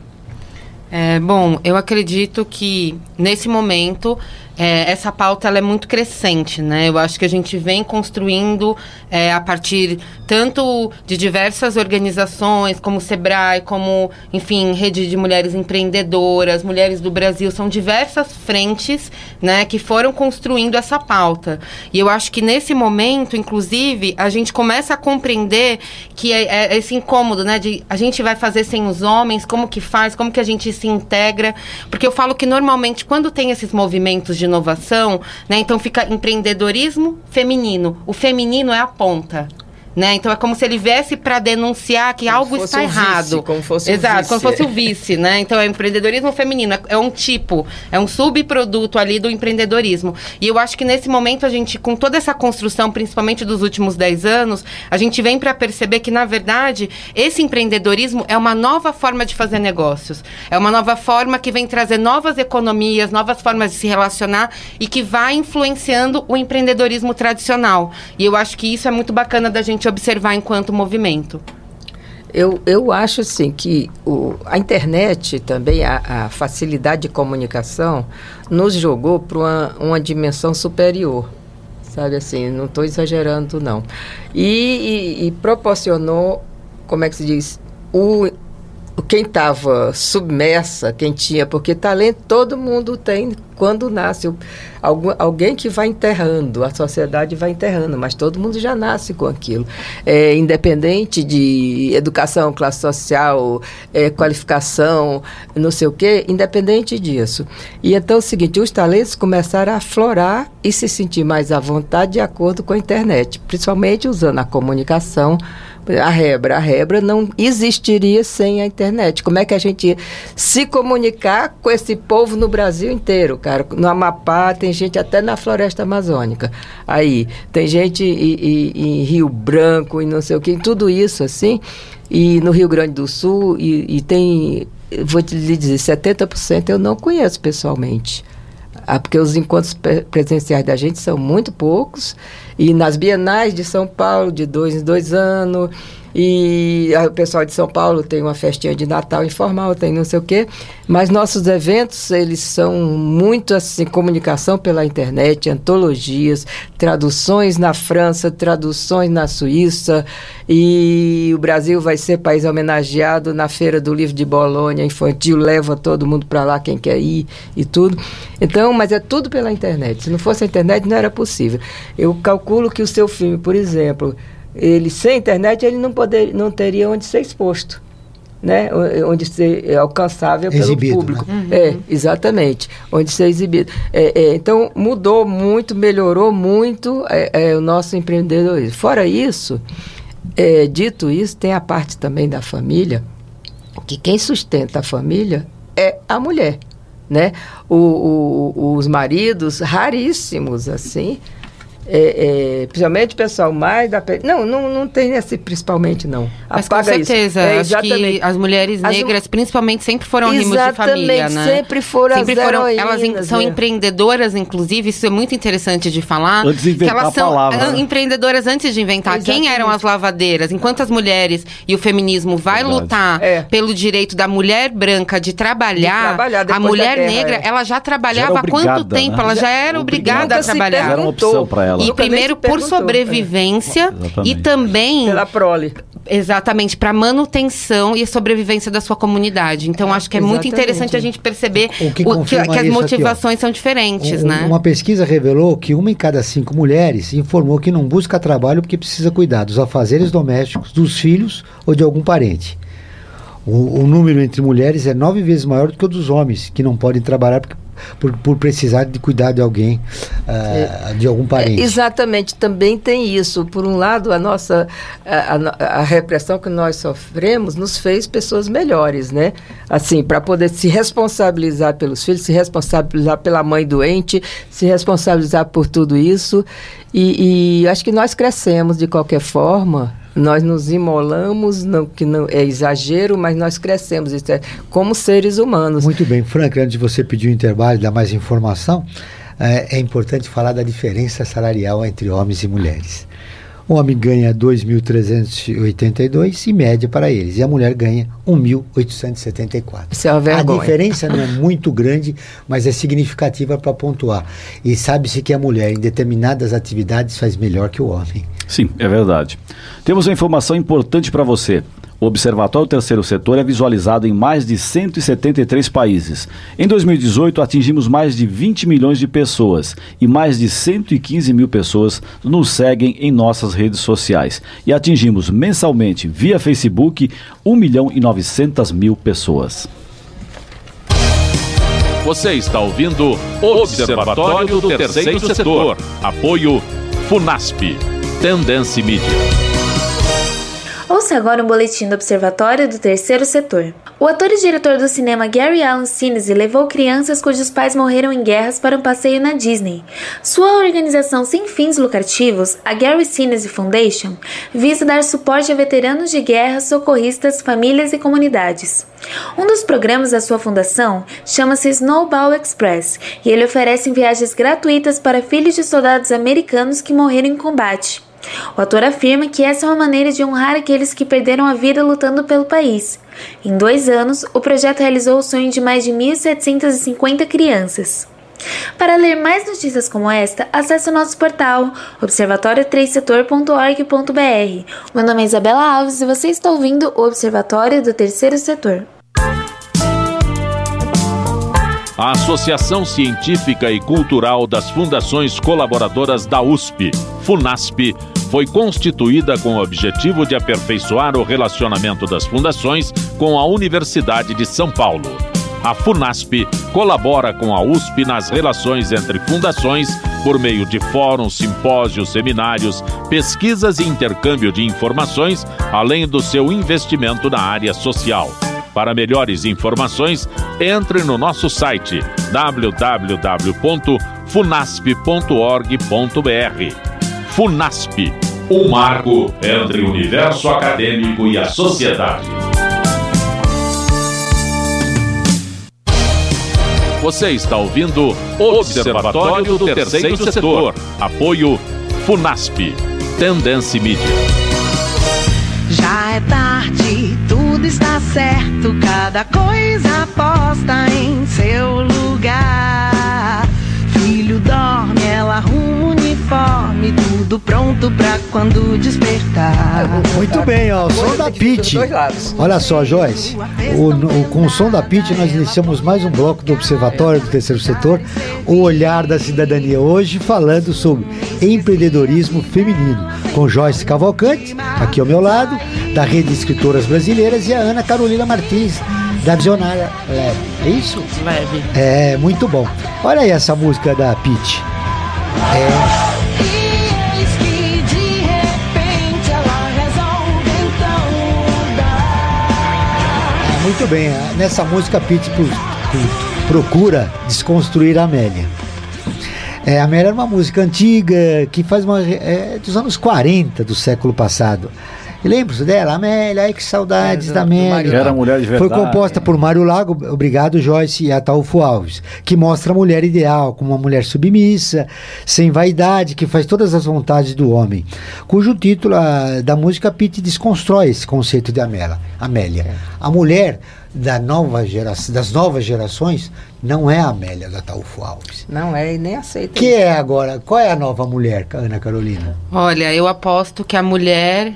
Speaker 5: É, bom, eu acredito que nesse momento é, essa pauta ela é muito crescente, né? Eu acho que a gente vem construindo é, a partir tanto de diversas organizações, como o Sebrae, como, enfim, Rede de Mulheres Empreendedoras, Mulheres do Brasil, são diversas frentes, né, que foram construindo essa pauta. E eu acho que nesse momento, inclusive, a gente começa a compreender que é, é esse incômodo, né, de a gente vai fazer sem os homens, como que faz, como que a gente se integra, porque eu falo que normalmente quando tem esses movimentos de inovação, né, então fica empreendedorismo feminino, o feminino é a ponta, né? Então é como se ele viesse para denunciar que
Speaker 4: como
Speaker 5: algo está
Speaker 4: um
Speaker 5: errado.
Speaker 4: Vice, como fosse
Speaker 5: Exato,
Speaker 4: o vice.
Speaker 5: como fosse o vice, né? Então é empreendedorismo feminino, é, é um tipo, é um subproduto ali do empreendedorismo. E eu acho que nesse momento a gente, com toda essa construção, principalmente dos últimos dez anos, a gente vem para perceber que, na verdade, esse empreendedorismo é uma nova forma de fazer negócios. É uma nova forma que vem trazer novas economias, novas formas de se relacionar e que vai influenciando o empreendedorismo tradicional. E eu acho que isso é muito bacana da gente observar enquanto movimento.
Speaker 4: Eu, eu acho assim que o, a internet também, a, a facilidade de comunicação nos jogou para uma, uma dimensão superior, sabe assim, não estou exagerando não, e, e, e proporcionou, como é que se diz, o, quem estava submersa, quem tinha, porque talento todo mundo tem quando nasce. Algum, alguém que vai enterrando, a sociedade vai enterrando, mas todo mundo já nasce com aquilo. É, independente de educação, classe social, é, qualificação, não sei o quê, independente disso. E então é o seguinte, os talentos começaram a aflorar e se sentir mais à vontade de acordo com a internet, principalmente usando a comunicação. A Rebra, a Rebra não existiria sem a internet. Como é que a gente ia se comunicar com esse povo no Brasil inteiro, cara? No Amapá, tem gente até na floresta amazônica. Aí, tem gente em, em, em Rio Branco e não sei o que, tudo isso assim. E no Rio Grande do Sul, e, e tem, vou te dizer, setenta por cento eu não conheço pessoalmente. Ah, porque os encontros presenciais da gente são muito poucos, e nas bienais de São Paulo, de dois em dois anos, e a, o pessoal de São Paulo tem uma festinha de Natal informal, tem não sei o quê, mas nossos eventos, eles são muito assim, comunicação pela internet, antologias, traduções na França, traduções na Suíça, e o Brasil vai ser país homenageado na Feira do Livro de Bolonha infantil, leva todo mundo para lá, quem quer ir e tudo. Então, mas é tudo pela internet. Se não fosse a internet, não era possível. Eu calculo que o seu filme, por exemplo, ele sem internet, ele não, poder, não teria onde ser exposto, né? Onde ser alcançável
Speaker 3: Exibido,
Speaker 4: pelo público.
Speaker 5: Né?
Speaker 4: É, exatamente. Onde ser exibido. É, é, então, mudou muito, melhorou muito é, é, o nosso empreendedorismo. Fora isso, é, dito isso, tem a parte também da família, que quem sustenta a família é a mulher, né? O, o, os maridos, raríssimos, assim, É, é, principalmente o pessoal mais da... Não, não, não tem esse principalmente, não.
Speaker 5: Mas
Speaker 4: Apaga
Speaker 5: com certeza,
Speaker 4: isso. É,
Speaker 5: acho que as mulheres
Speaker 4: as,
Speaker 5: negras, principalmente, sempre foram rimos de família, né?
Speaker 4: sempre foram sempre as foram,
Speaker 5: Elas em, são
Speaker 4: é.
Speaker 5: empreendedoras, inclusive, isso é muito interessante de falar.
Speaker 6: Antes de inventar
Speaker 5: que elas
Speaker 6: a palavra,
Speaker 5: são
Speaker 6: né?
Speaker 5: empreendedoras antes de inventar. Exatamente. Quem eram as lavadeiras? Enquanto as mulheres e o feminismo vai Verdade. lutar é. pelo direito da mulher branca de trabalhar, de trabalhar a mulher terra, negra, é. ela já trabalhava já há quanto tempo? Né? Ela já era obrigada a trabalhar.
Speaker 6: Era uma opção para ela.
Speaker 5: E primeiro por sobrevivência é. e também
Speaker 4: pela prole.
Speaker 5: Exatamente, para manutenção e sobrevivência da sua comunidade. Então, acho que é Exatamente. muito interessante a gente perceber o que, o, que, que as motivações aqui, são diferentes,
Speaker 3: um,
Speaker 5: né?
Speaker 3: Uma pesquisa revelou que uma em cada cinco mulheres informou que não busca trabalho porque precisa cuidar dos afazeres domésticos, dos filhos ou de algum parente. O, o número entre mulheres é nove vezes maior do que o dos homens, que não podem trabalhar porque Por, por precisar de cuidar de alguém, uh, é, de algum parente.
Speaker 4: É, exatamente, também tem isso. Por um lado, a nossa a, a, a repressão que nós sofremos nos fez pessoas melhores, né? Assim, para poder se responsabilizar pelos filhos, se responsabilizar pela mãe doente, se responsabilizar por tudo isso. E, e acho que nós crescemos de qualquer forma. Nós nos imolamos, não, que não é exagero, mas nós crescemos isso é, como seres humanos.
Speaker 3: Muito bem, Franca, antes de você pedir o intervalo e dar mais informação, é, é importante falar da diferença salarial entre homens e mulheres. O homem ganha dois mil trezentos e oitenta e dois em média para eles, e a mulher ganha um mil oitocentos e setenta e quatro.
Speaker 4: Isso é uma vergonha.
Speaker 3: A diferença não é muito grande, mas é significativa para pontuar. E sabe-se que a mulher, em determinadas atividades, faz melhor que o homem.
Speaker 6: Sim, é verdade. Temos uma informação importante para você. O Observatório do Terceiro Setor é visualizado em mais de cento e setenta e três países. Em dois mil e dezoito, atingimos mais de vinte milhões de pessoas e mais de cento e quinze mil pessoas nos seguem em nossas redes sociais. E atingimos mensalmente, via Facebook, um milhão e novecentas mil pessoas.
Speaker 8: Você está ouvindo o Observatório do Terceiro Setor. Apoio FUNASP. Tendência Mídia.
Speaker 12: Ouça agora um boletim do Observatório do Terceiro Setor. O ator e diretor do cinema Gary Allan Sinise levou crianças cujos pais morreram em guerras para um passeio na Disney. Sua organização sem fins lucrativos, a Gary Sinise Foundation, visa dar suporte a veteranos de guerra, socorristas, famílias e comunidades. Um dos programas da sua fundação chama-se Snowball Express e ele oferece viagens gratuitas para filhos de soldados americanos que morreram em combate. O ator afirma que essa é uma maneira de honrar aqueles que perderam a vida lutando pelo país. Em dois anos, o projeto realizou o sonho de mais de mil setecentas e cinquenta crianças. Para ler mais notícias como esta, acesse o nosso portal observatório três setor ponto org ponto b r. Meu nome é Isabela Alves e você está ouvindo o Observatório do Terceiro Setor.
Speaker 8: A Associação Científica e Cultural das Fundações Colaboradoras da U S P, FUNASP, foi constituída com o objetivo de aperfeiçoar o relacionamento das fundações com a Universidade de São Paulo. A FUNASP colabora com a U S P nas relações entre fundações por meio de fóruns, simpósios, seminários, pesquisas e intercâmbio de informações, além do seu investimento na área social. Para melhores informações, entre no nosso site w w w ponto funasp ponto org ponto b r. FUNASP, um marco entre o universo acadêmico e a sociedade. Você está ouvindo o Observatório do Terceiro Setor. Apoio FUNASP. Tendência Mídia.
Speaker 13: Já é tarde, tudo está certo, cada coisa posta em seu lugar. Filho dorme, ela arruma o uniforme, tudo pronto pra quando despertar.
Speaker 3: Muito bem, ó, o som da Pitty. Olha só, Joyce, o, o, com o som da Pitty nós iniciamos mais um bloco do Observatório do Terceiro Setor, o Olhar da Cidadania, hoje falando sobre empreendedorismo feminino, com Joyce Cavalcante, aqui ao meu lado, da Rede de Escritoras Brasileiras, e a Ana Carolina Martins, da Visionária Lab. É isso?
Speaker 5: Lab.
Speaker 3: É, muito bom. Olha aí essa música da Pitty. É... Muito bem, nessa música a Pitty procura desconstruir a Amélia. É, Amélia era uma música antiga que faz uma, é, dos anos quarenta do século passado. Lembra-se dela? Amélia, ai que saudades é, da Amélia.
Speaker 6: Era mulher de verdade.
Speaker 3: Foi composta por Mário Lago, obrigado Joyce e Ataúfo Alves, que mostra a mulher ideal como uma mulher submissa, sem vaidade, que faz todas as vontades do homem, cujo título a, da música Pete desconstrói esse conceito de Amélia. Amélia. É. A mulher da nova geração, das novas gerações não é a Amélia da Ataúfo Alves.
Speaker 4: Não é e nem aceita.
Speaker 3: Que é agora? Qual é a nova mulher, Ana Carolina?
Speaker 5: Olha, eu aposto que a mulher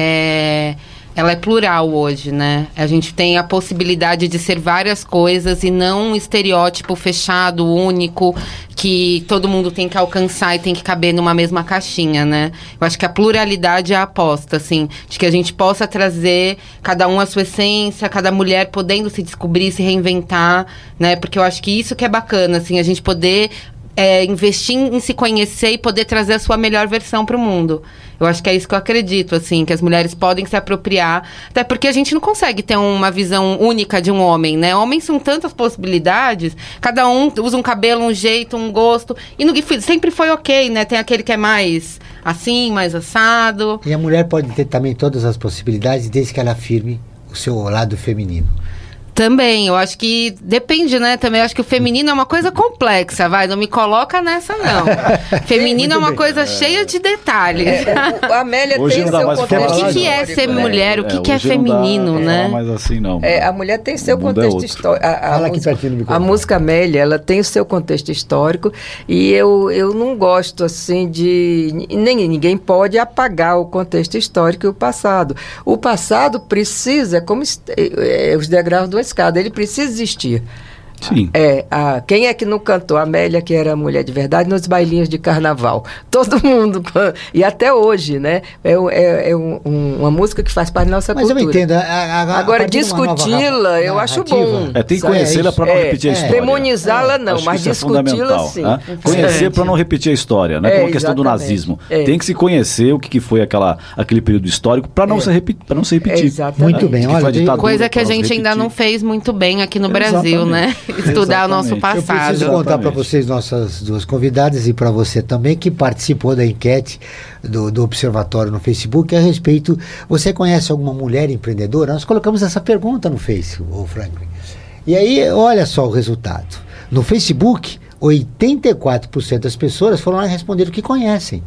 Speaker 5: é, ela é plural hoje, né? A gente tem a possibilidade de ser várias coisas e não um estereótipo fechado, único, que todo mundo tem que alcançar e tem que caber numa mesma caixinha, né? Eu acho que a pluralidade é a aposta, assim, de que a gente possa trazer cada um a sua essência, cada mulher podendo se descobrir, se reinventar, né? Porque eu acho que isso que é bacana, assim, a gente poder é, investir em se conhecer e poder trazer a sua melhor versão para o mundo. Eu acho que é isso que eu acredito, assim, que as mulheres podem se apropriar, até porque a gente não consegue ter uma visão única de um homem, né? Homens são tantas possibilidades, cada um usa um cabelo, um jeito, um gosto, e no, sempre foi ok, né? Tem aquele que é mais assim, mais assado.
Speaker 3: E a mulher pode ter também todas as possibilidades, desde que ela afirme o seu lado feminino.
Speaker 5: Também, eu acho que depende, né? Também eu acho que o feminino é uma coisa complexa, vai, não me coloca nessa, não. Feminino é uma bem. coisa é. cheia de detalhes. É,
Speaker 4: a Amélia hoje tem seu contexto.
Speaker 5: O que, que é ser né? mulher? O que, é, que é feminino,
Speaker 6: dá,
Speaker 5: né?
Speaker 6: Mas assim não.
Speaker 4: É, a mulher tem seu contexto
Speaker 6: é
Speaker 4: histórico. A, a, música, a música Amélia, ela tem o seu contexto histórico e eu, eu não gosto, assim, de... Nem, ninguém pode apagar o contexto histórico e o passado. O passado precisa, é como é, os degraus do escada, ele precisa existir.
Speaker 6: Sim.
Speaker 4: É, a, quem é que não cantou? A Amélia, que era mulher de verdade, nos bailinhos de carnaval. Todo mundo. E até hoje, né? É, é, é um, um, uma música que faz parte da nossa
Speaker 3: Mas
Speaker 4: cultura.
Speaker 3: Mas eu entendo. A, a, a
Speaker 4: Agora, discuti-la, eu acho bom.
Speaker 6: É, tem que conhecê-la para não
Speaker 4: é,
Speaker 6: repetir a história.
Speaker 4: Demonizá-la não,
Speaker 6: acho
Speaker 4: mas discuti-la sim.
Speaker 6: Né? Conhecer para não repetir a história, né?
Speaker 4: É,
Speaker 6: Como a questão do nazismo. É. Tem que se conhecer o que, que foi aquela, aquele período histórico para não, é. se repi- não se repetir.
Speaker 4: É,
Speaker 3: muito bem.
Speaker 5: Olha, ditadura, coisa que a gente ainda não fez muito bem aqui no Brasil, né? Estudar o nosso passado.
Speaker 3: Eu preciso contar para vocês, nossas duas convidadas, e para você também, que participou da enquete do, do Observatório no Facebook, a respeito, você conhece alguma mulher empreendedora? Nós colocamos essa pergunta no Face, o Franklin. E aí, olha só o resultado. No Facebook, oitenta e quatro por cento das pessoas foram lá e responderam que conhecem.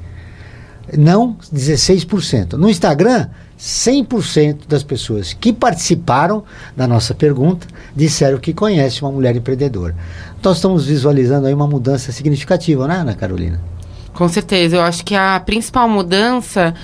Speaker 3: Não, dezesseis por cento. No Instagram, cem por cento das pessoas que participaram da nossa pergunta disseram que conhecem uma mulher empreendedora. Nós estamos visualizando aí uma mudança significativa, né, Ana Carolina?
Speaker 5: Com certeza. Eu acho que a principal mudança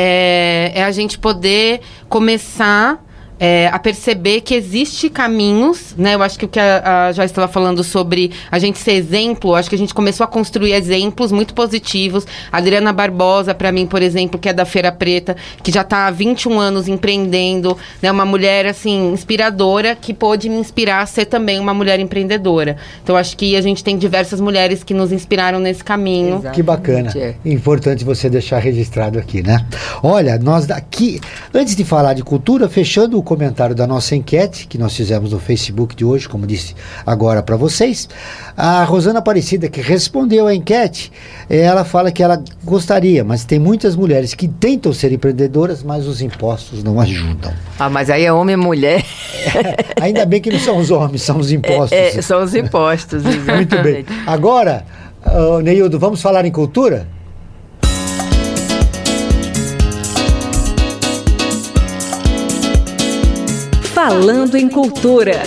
Speaker 5: é, é a gente poder começar... É, a perceber que existe caminhos, né? Eu acho que o que a, a Joyce estava falando sobre a gente ser exemplo, acho que a gente começou a construir exemplos muito positivos. A Adriana Barbosa, para mim, por exemplo, que é da Feira Preta, que já está há vinte e um anos empreendendo, né? Uma mulher, assim, inspiradora, que pôde me inspirar a ser também uma mulher empreendedora. Então, acho que a gente tem diversas mulheres que nos inspiraram nesse caminho.
Speaker 3: Exatamente. Que bacana. É. Importante você deixar registrado aqui, né? Olha, nós daqui, antes de falar de cultura, fechando o comentário da nossa enquete, que nós fizemos no Facebook de hoje, como disse agora para vocês, a Rosana Aparecida, que respondeu a enquete, ela fala que ela gostaria, mas tem muitas mulheres que tentam ser empreendedoras, mas os impostos não ajudam.
Speaker 4: Ah, mas aí é homem e mulher.
Speaker 3: É, ainda bem que não são os homens, são os impostos.
Speaker 4: É, é, são os impostos, exatamente.
Speaker 3: Muito bem. Agora, uh, Neildo, vamos falar em cultura?
Speaker 1: Falando em cultura.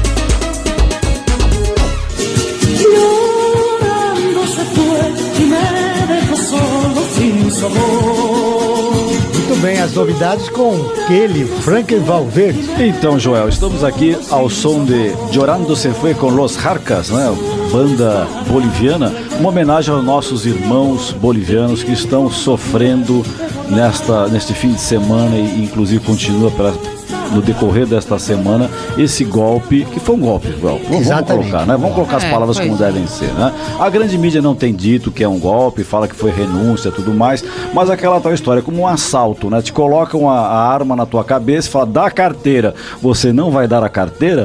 Speaker 3: Muito bem, as novidades com Kelly, Frank Valverde.
Speaker 6: Então, Joel, estamos aqui ao som de Llorando se fue com Los Jarcas, né? Banda boliviana, uma homenagem aos nossos irmãos bolivianos que estão sofrendo nesta, neste fim de semana e inclusive continua pela no decorrer desta semana, esse golpe, que foi um golpe, vamos, vamos colocar, né? Vamos colocar as palavras é, como devem ser, né? A grande mídia não tem dito que é um golpe, fala que foi renúncia e tudo mais, mas aquela tal história, como um assalto, né? Te colocam a, a arma na tua cabeça e fala, dá a carteira, você não vai dar a carteira?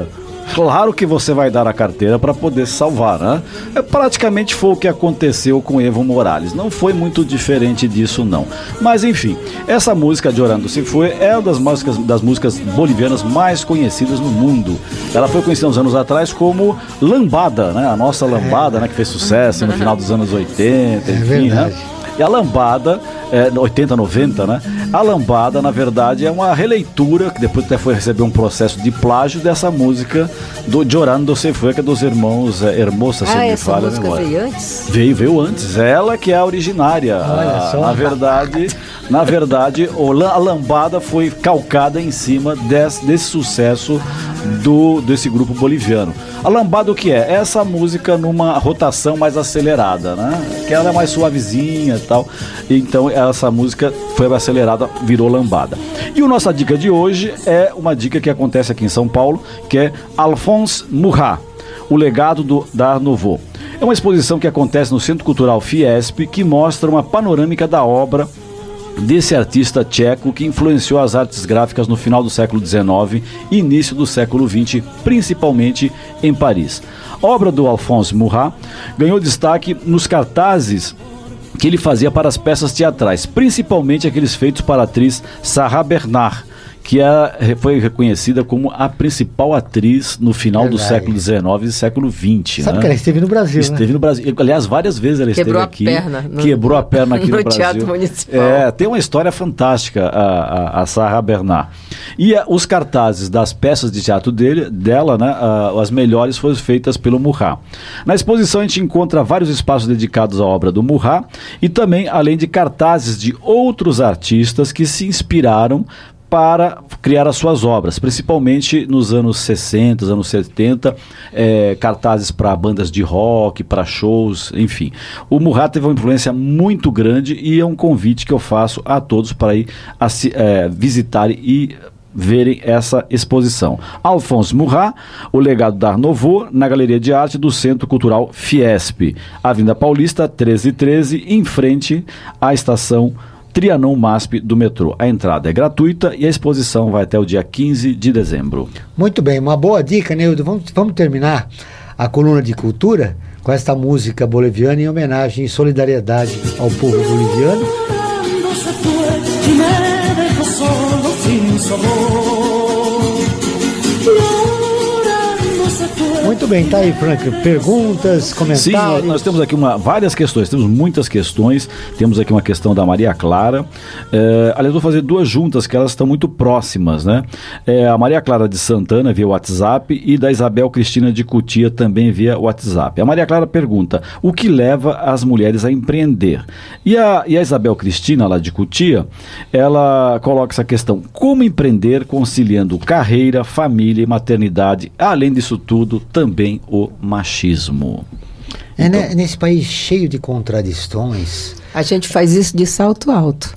Speaker 6: Claro que você vai dar a carteira para poder salvar, né? É, praticamente foi o que aconteceu com Evo Morales. Não foi muito diferente disso, não. Mas, enfim, essa música Llorando Se Fue é uma das músicas, das músicas bolivianas mais conhecidas no mundo. Ela foi conhecida uns anos atrás como Lambada, né? A nossa Lambada, né? Que fez sucesso no final dos anos oitenta, enfim, né? E a Lambada, é, oitenta, noventa, né? A Lambada, na verdade, é uma releitura, que depois até foi receber um processo de plágio dessa música do Llorando Se Fue, que é dos irmãos é, Hermosa, se
Speaker 4: ah,
Speaker 6: me
Speaker 4: essa
Speaker 6: falha a
Speaker 4: música
Speaker 6: memória.
Speaker 4: veio antes?
Speaker 6: Veio, veio antes. Ela que é a originária.
Speaker 3: Olha só.
Speaker 6: Na verdade, na verdade, a Lambada foi calcada em cima desse, desse sucesso do, desse grupo boliviano. A Lambada o que é? Essa música numa rotação mais acelerada, né? Que ela é mais suavezinha e tal. Então essa música foi acelerada, virou Lambada. E a nossa dica de hoje é uma dica que acontece aqui em São Paulo, que é Alphonse Murat, o legado do, da Art Nouveau. É uma exposição que acontece no Centro Cultural Fiesp, que mostra uma panorâmica da obra desse artista tcheco que influenciou as artes gráficas no final do século dezenove e início do século vinte, principalmente em Paris. A obra do Alphonse Murat ganhou destaque nos cartazes que ele fazia para as peças teatrais, principalmente aqueles feitos para a atriz Sarah Bernard, que é, foi reconhecida como a principal atriz no final Verdade. do século dezenove e século vinte.
Speaker 3: Sabe
Speaker 6: né?
Speaker 3: que ela esteve no Brasil,
Speaker 6: Esteve
Speaker 3: né?
Speaker 6: no Brasil. Aliás, várias vezes ela
Speaker 4: Quebrou
Speaker 6: esteve aqui.
Speaker 4: Quebrou a perna. No,
Speaker 6: quebrou a perna aqui no, no Brasil.
Speaker 4: Teatro Municipal.
Speaker 6: É, tem uma história fantástica, a, a, a Sarah Bernard. E a, os cartazes das peças de teatro dele, dela, né, a, as melhores foram feitas pelo Murat. Na exposição a gente encontra vários espaços dedicados à obra do Murat e também, além de cartazes de outros artistas que se inspiraram para criar as suas obras, principalmente nos anos sessenta, anos setenta, é, cartazes para bandas de rock, para shows, enfim. O Murat teve uma influência muito grande e é um convite que eu faço a todos para ir a, é, visitarem e verem essa exposição. Alphonse Murat, o legado da Art Nouveau, na Galeria de Arte do Centro Cultural Fiesp, Avenida Paulista, treze treze, em frente à estação Trianon M A S P do metrô. A entrada é gratuita e a exposição vai até o dia quinze de dezembro.
Speaker 3: Muito bem, uma boa dica, Neildo. Vamos, vamos terminar a coluna de cultura com esta música boliviana em homenagem e solidariedade ao povo boliviano. Muito bem, tá aí, Frank. Perguntas, comentários?
Speaker 6: Sim, nós, nós temos aqui uma, várias questões, temos muitas questões. Temos aqui uma questão da Maria Clara. É, aliás, vou fazer duas juntas, que elas estão muito próximas, né? É, a Maria Clara de Santana via WhatsApp e da Isabel Cristina de Cutia também via WhatsApp. A Maria Clara pergunta: o que leva as mulheres a empreender? E a, e a Isabel Cristina, lá de Cutia, ela coloca essa questão: como empreender conciliando carreira, família e maternidade, além disso tudo, também o machismo.
Speaker 3: É,
Speaker 6: então,
Speaker 3: né, nesse país cheio de contradições.
Speaker 4: A gente faz isso de salto alto.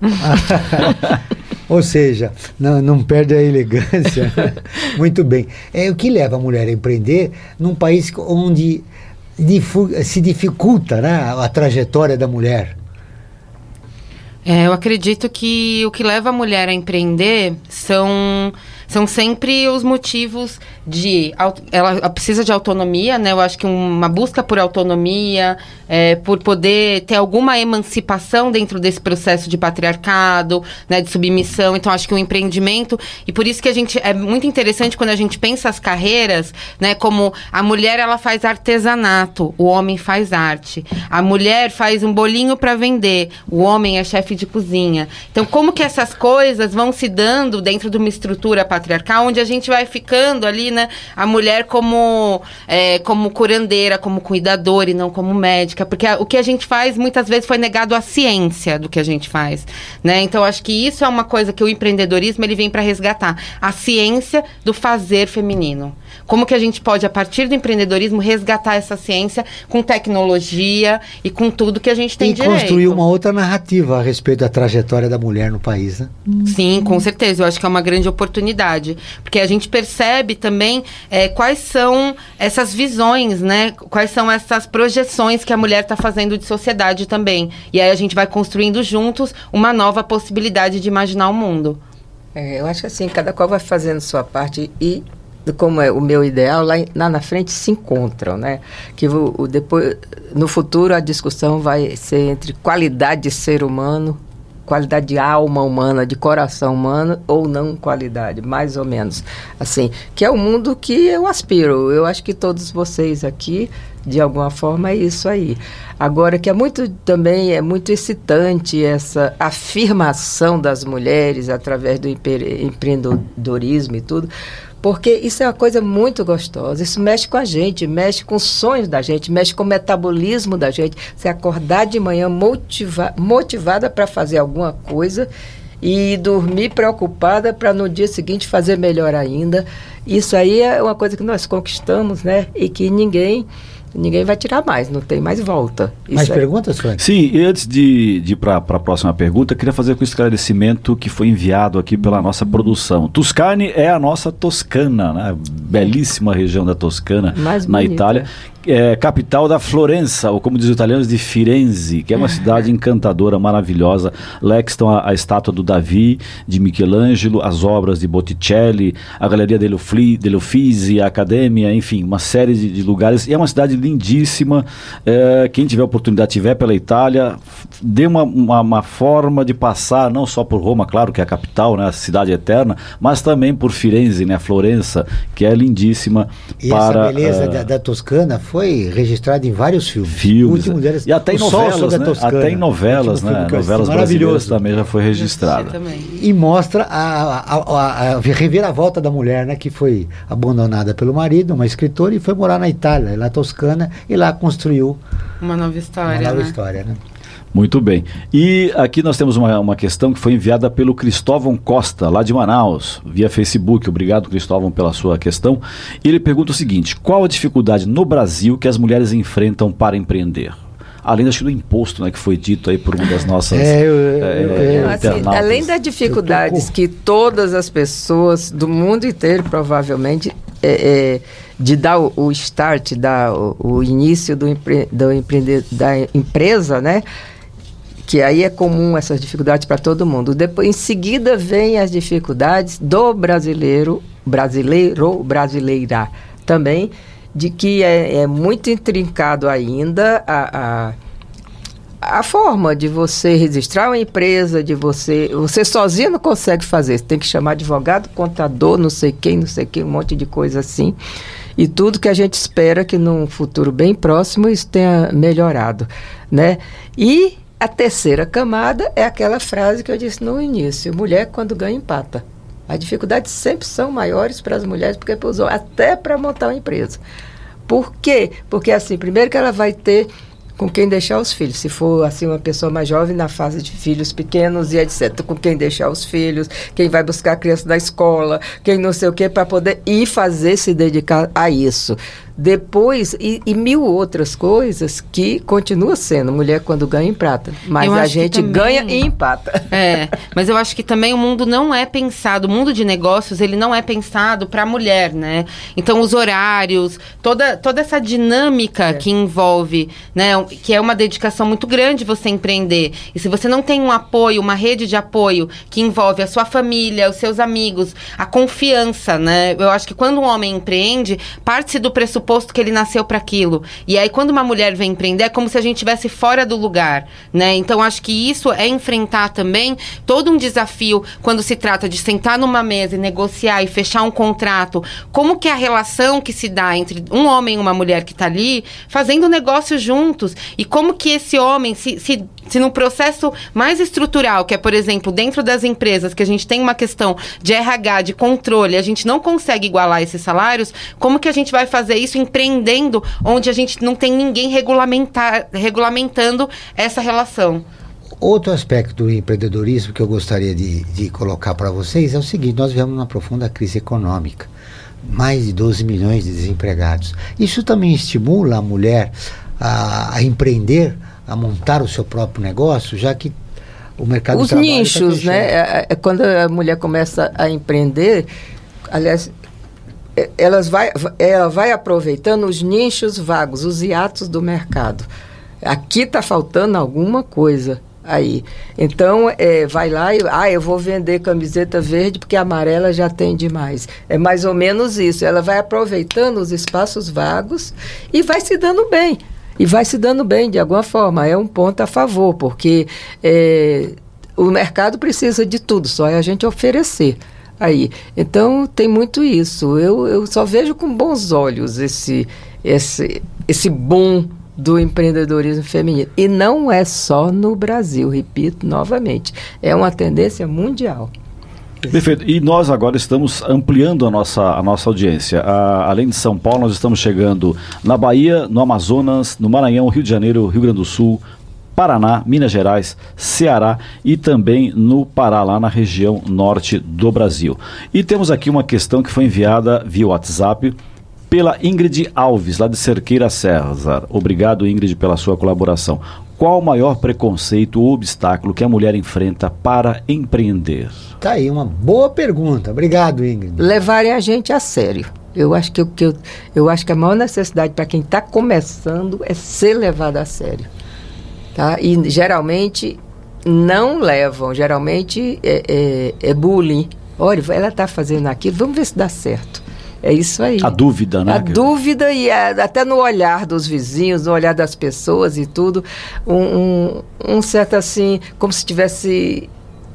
Speaker 3: Ou seja, não, não perde a elegância. Muito bem. É o que leva a mulher a empreender num país onde difu- se dificulta, né, a trajetória da mulher.
Speaker 5: É, eu acredito que o que leva a mulher a empreender são, são sempre os motivos de... Ela precisa de autonomia, né? Eu acho que uma busca por autonomia, é, por poder ter alguma emancipação dentro desse processo de patriarcado, né? De submissão. Então, acho que o empreendimento... E por isso que a gente... É muito interessante quando a gente pensa as carreiras, né? Como a mulher, ela faz artesanato, o homem faz arte. A mulher faz um bolinho para vender, o homem é chefe de cozinha. Então, como que essas coisas vão se dando dentro de uma estrutura patriarcal, onde a gente vai ficando ali, né, a mulher como, é, como curandeira, como cuidadora e não como médica, porque a, o que a gente faz muitas vezes foi negado a ciência do que a gente faz, né? Então, acho que isso é uma coisa que o empreendedorismo ele vem para resgatar, a ciência do fazer feminino. Como que a gente pode, a partir do empreendedorismo, resgatar essa ciência com tecnologia e com tudo que a gente tem
Speaker 3: e
Speaker 5: direito.
Speaker 3: E construir uma outra narrativa a respeito da trajetória da mulher no país, né?
Speaker 5: Sim, com certeza. Eu acho que é uma grande oportunidade. Porque a gente percebe também é, quais são essas visões, né? Quais são essas projeções que a mulher está fazendo de sociedade também. E aí a gente vai construindo juntos uma nova possibilidade de imaginar o mundo.
Speaker 4: É, eu acho que assim, cada qual vai fazendo sua parte e como é o meu ideal, lá, lá na frente se encontram, né? Que o, o depois, no futuro a discussão vai ser entre qualidade de ser humano, qualidade de alma humana, de coração humano, ou não qualidade, mais ou menos. Assim, que é o mundo que eu aspiro. Eu acho que todos vocês aqui, de alguma forma, é isso aí. Agora, que é muito, também é muito excitante essa afirmação das mulheres através do empre- empreendedorismo e tudo, porque isso é uma coisa muito gostosa, isso mexe com a gente, mexe com os sonhos da gente, mexe com o metabolismo da gente. Você acordar de manhã motiva, motivada para fazer alguma coisa e dormir preocupada para no dia seguinte fazer melhor ainda. Isso aí é uma coisa que nós conquistamos, né? E que ninguém... Ninguém vai tirar mais, não tem mais volta. Isso
Speaker 3: mais
Speaker 4: é...
Speaker 3: perguntas, Frank?
Speaker 6: Sim, e antes de, de ir para a próxima pergunta, queria fazer com o esclarecimento que foi enviado aqui pela nossa produção. Tuscane é a nossa Toscana, né? Belíssima região da Toscana,
Speaker 4: mais
Speaker 6: na
Speaker 4: bonita.
Speaker 6: Itália. É, capital da Florença, ou como dizem os italianos, de Firenze, que é uma cidade encantadora, maravilhosa. Lá que estão a, a estátua do Davi, de Michelangelo, as obras de Botticelli, a Galeria degli Uffizi, a Academia, enfim, uma série de, de lugares. E é uma cidade lindíssima. É, quem tiver oportunidade, tiver pela Itália, dê uma, uma, uma forma de passar, não só por Roma, claro, que é a capital, né, a cidade eterna, mas também por Firenze, né, a Florença, que é lindíssima.
Speaker 3: E
Speaker 6: para,
Speaker 3: essa beleza
Speaker 6: uh,
Speaker 3: da, da Toscana foi registrada em vários filmes.
Speaker 6: Filmes.
Speaker 3: O último deles,
Speaker 6: e até em novelas, né? Até em novelas, né? Novelas brasileiras também já foi registrada.
Speaker 3: E mostra a, a, a, a reviravolta da mulher, né? Que foi abandonada pelo marido, uma escritora, e foi morar na Itália, na Toscana, e lá construiu
Speaker 5: uma nova história,
Speaker 3: uma nova
Speaker 5: né?
Speaker 3: história, né?
Speaker 6: Muito bem. E aqui nós temos uma, uma questão que foi enviada pelo Cristóvão Costa, lá de Manaus, via Facebook. Obrigado, Cristóvão, pela sua questão. Ele pergunta o seguinte: qual a dificuldade no Brasil que as mulheres enfrentam para empreender? Além acho, do imposto, né, que foi dito aí por uma das nossas
Speaker 3: é, eu, eu,
Speaker 6: é,
Speaker 3: eu,
Speaker 4: assim, além das dificuldades que todas as pessoas do mundo inteiro, provavelmente, é, é, de dar o, o start, dar o, o início do, empre, do empreender, da empresa, né? Que aí é comum essas dificuldades para todo mundo. Depois, em seguida, vem as dificuldades do brasileiro, brasileiro, brasileira também, de que é, é muito intrincado ainda a, a, a forma de você registrar uma empresa, de você... Você sozinho não consegue fazer, você tem que chamar advogado, contador, não sei quem, não sei quem, um monte de coisa assim. E tudo que a gente espera que num futuro bem próximo isso tenha melhorado, né? E a terceira camada é aquela frase que eu disse no início: mulher quando ganha empata. As dificuldades sempre são maiores para as mulheres, porque até para montar uma empresa. Por quê? Porque, assim, primeiro que ela vai ter com quem deixar os filhos. Se for, assim, uma pessoa mais jovem, na fase de filhos pequenos e etcétera. Com quem deixar os filhos, quem vai buscar a criança na escola, quem não sei o quê, para poder ir fazer, se dedicar a isso. Depois, e, e mil outras coisas que continua sendo mulher quando ganha em prata. Mas a gente também ganha e empata.
Speaker 5: É, mas eu acho que também o mundo não é pensado, o mundo de negócios, ele não é pensado para a mulher, né? Então, os horários, toda, toda essa dinâmica é. que envolve, né? Que é uma dedicação muito grande você empreender. E se você não tem um apoio, uma rede de apoio que envolve a sua família, os seus amigos, a confiança, né? Eu acho que quando um homem empreende, parte-se do pressuposto posto que ele nasceu para aquilo. E aí, quando uma mulher vem empreender, é como se a gente estivesse fora do lugar, né? Então, acho que isso é enfrentar também todo um desafio quando se trata de sentar numa mesa e negociar e fechar um contrato. Como que é a relação que se dá entre um homem e uma mulher que está ali fazendo negócio juntos? E como que esse homem, se, se, se no processo mais estrutural, que é, por exemplo, dentro das empresas, que a gente tem uma questão de R H, de controle, a gente não consegue igualar esses salários, como que a gente vai fazer isso empreendendo, onde a gente não tem ninguém regulamentar, regulamentando essa relação?
Speaker 3: Outro aspecto do empreendedorismo que eu gostaria de, de colocar para vocês é o seguinte: nós vivemos uma profunda crise econômica, mais de doze milhões de desempregados. Isso também estimula a mulher a, a empreender, a montar o seu próprio negócio, já que o mercado
Speaker 4: Os
Speaker 3: de trabalho
Speaker 4: nichos,
Speaker 3: tá
Speaker 4: né? É, é, quando a mulher começa a empreender, aliás, elas vai, ela vai aproveitando os nichos vagos, os hiatos do mercado. Aqui está faltando alguma coisa. Aí, então, é, vai lá e, ah, eu vou vender camiseta verde porque a amarela já tem demais. É mais ou menos isso. Ela vai aproveitando os espaços vagos e vai se dando bem. E vai se dando bem, de alguma forma. É um ponto a favor, porque é, o mercado precisa de tudo, só é a gente oferecer. Aí, então, tem muito isso. Eu, eu só vejo com bons olhos esse, esse, esse boom do empreendedorismo feminino. E não é só no Brasil, repito novamente, é uma tendência mundial.
Speaker 6: Perfeito. E nós agora estamos ampliando a nossa, a nossa audiência. A, além de São Paulo, nós estamos chegando na Bahia, no Amazonas, no Maranhão, Rio de Janeiro, Rio Grande do Sul, Paraná, Minas Gerais, Ceará e também no Pará, lá na região norte do Brasil. E temos aqui uma questão que foi enviada via WhatsApp pela Ingrid Alves, lá de Cerqueira, César. Obrigado, Ingrid, pela sua colaboração. Qual o maior preconceito ou obstáculo que a mulher enfrenta para empreender?
Speaker 3: Tá aí, uma boa pergunta. Obrigado, Ingrid.
Speaker 4: Levarem a gente a sério. Eu acho que, eu, que eu, eu acho que a maior necessidade para quem está começando é ser levado a sério. Tá? E geralmente não levam, geralmente é, é, é bullying. Olha, ela está fazendo aquilo, vamos ver se dá certo. É isso aí.
Speaker 6: A dúvida, né?
Speaker 4: A dúvida e a, até no olhar dos vizinhos, no olhar das pessoas e tudo, um, um, um certo assim, como se estivesse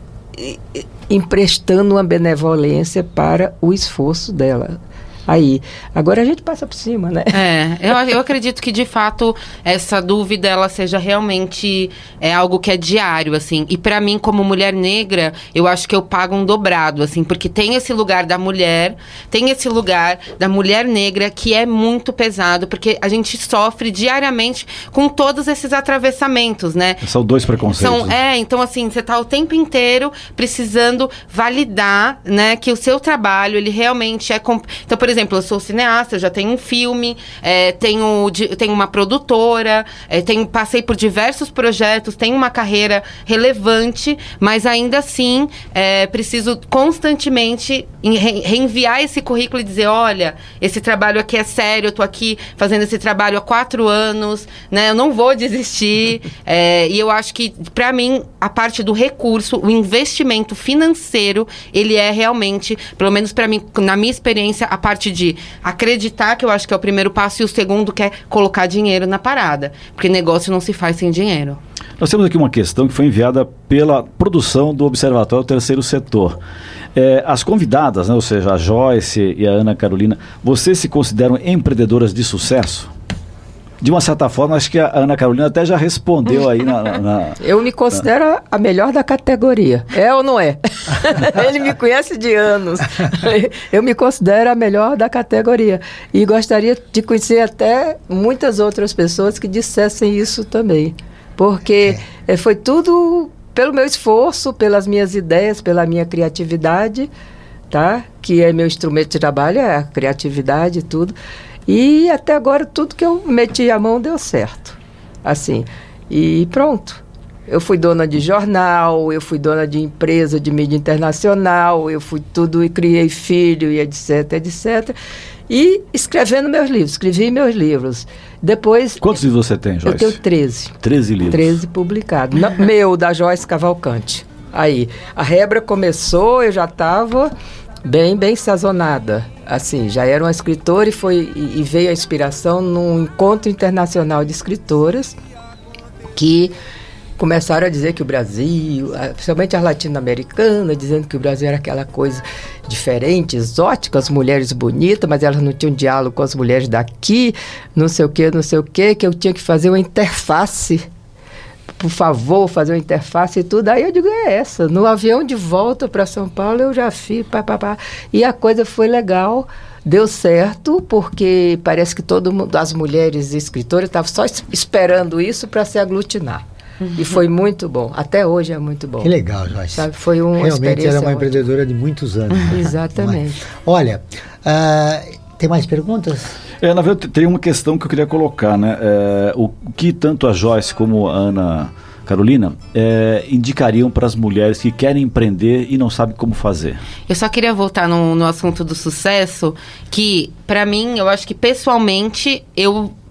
Speaker 4: emprestando uma benevolência para o esforço dela. Aí, agora a gente passa por cima, né?
Speaker 5: É, eu, eu acredito que de fato essa dúvida ela seja realmente é algo que é diário, assim. E pra mim, como mulher negra, eu acho que eu pago um dobrado, assim, porque tem esse lugar da mulher, tem esse lugar da mulher negra que é muito pesado, porque a gente sofre diariamente com todos esses atravessamentos, né?
Speaker 6: São dois preconceitos.
Speaker 5: São, é, então assim, você tá o tempo inteiro precisando validar, né, que o seu trabalho, ele realmente é... Comp... Então, por exemplo, eu sou cineasta, eu já tenho um filme, é, tenho, tenho uma produtora, é, tenho, passei por diversos projetos, tenho uma carreira relevante, mas ainda assim é, preciso constantemente re- reenviar esse currículo e dizer, olha, esse trabalho aqui é sério, eu tô aqui fazendo esse trabalho há quatro anos, né, eu não vou desistir, é, e eu acho que, para mim, a parte do recurso, o investimento financeiro, ele é realmente, pelo menos para mim, na minha experiência, a parte de acreditar, que eu acho que é o primeiro passo, e o segundo que é colocar dinheiro na parada, porque negócio não se faz sem dinheiro.
Speaker 6: Nós temos aqui uma questão que foi enviada pela produção do Observatório Terceiro Setor. É, as convidadas, né, ou seja, a Joyce e a Ana Carolina, vocês se consideram empreendedoras de sucesso? De uma certa forma, acho que a Ana Carolina até já respondeu aí na... na, na
Speaker 4: eu me considero na... a melhor da categoria. É ou não é? Ele me conhece de anos. Eu me considero a melhor da categoria. E gostaria de conhecer até muitas outras pessoas que dissessem isso também. Porque é. foi tudo pelo meu esforço, pelas minhas ideias, pela minha criatividade, tá? Que é meu instrumento de trabalho, é a criatividade e tudo. E até agora tudo que eu meti a mão deu certo, assim, e pronto. Eu fui dona de jornal, eu fui dona de empresa de mídia internacional, eu fui tudo e criei filho e etc, etcétera. E escrevendo meus livros, escrevi meus livros. Depois...
Speaker 6: Quantos livros você tem, Joyce?
Speaker 4: Eu tenho treze.
Speaker 6: treze livros.
Speaker 4: treze publicados. Não, meu, da Joyce Cavalcante. Aí, a Rebra começou, eu já estava... Bem, bem sazonada, assim, já era uma escritora e, foi, e, e veio a inspiração num encontro internacional de escritoras que começaram a dizer que o Brasil, principalmente as latino-americanas, dizendo que o Brasil era aquela coisa diferente, exótica, as mulheres bonitas, mas elas não tinham diálogo com as mulheres daqui, não sei o que, não sei o que, que eu tinha que fazer uma interface, por favor, fazer uma interface e tudo. Aí eu digo, é essa. No avião de volta para São Paulo, eu já fiz, pá, pá, pá. E a coisa foi legal, deu certo, porque parece que todo mundo, as mulheres escritoras estavam só esperando isso para se aglutinar. Uhum. E foi muito bom. Até hoje é muito bom.
Speaker 3: Que legal, Joyce.
Speaker 4: Sabe, foi uma
Speaker 3: Realmente era uma
Speaker 4: ótima.
Speaker 3: empreendedora de muitos anos. Né?
Speaker 4: Exatamente.
Speaker 3: Olha, uh, tem mais perguntas?
Speaker 6: É, na verdade, tem uma questão que eu queria colocar, né? É, o que tanto a Joyce como a Ana Carolina é, indicariam para as mulheres que querem empreender e não sabem como fazer?
Speaker 5: Eu só queria voltar no, no assunto do sucesso, que, para mim, eu acho que pessoalmente, eu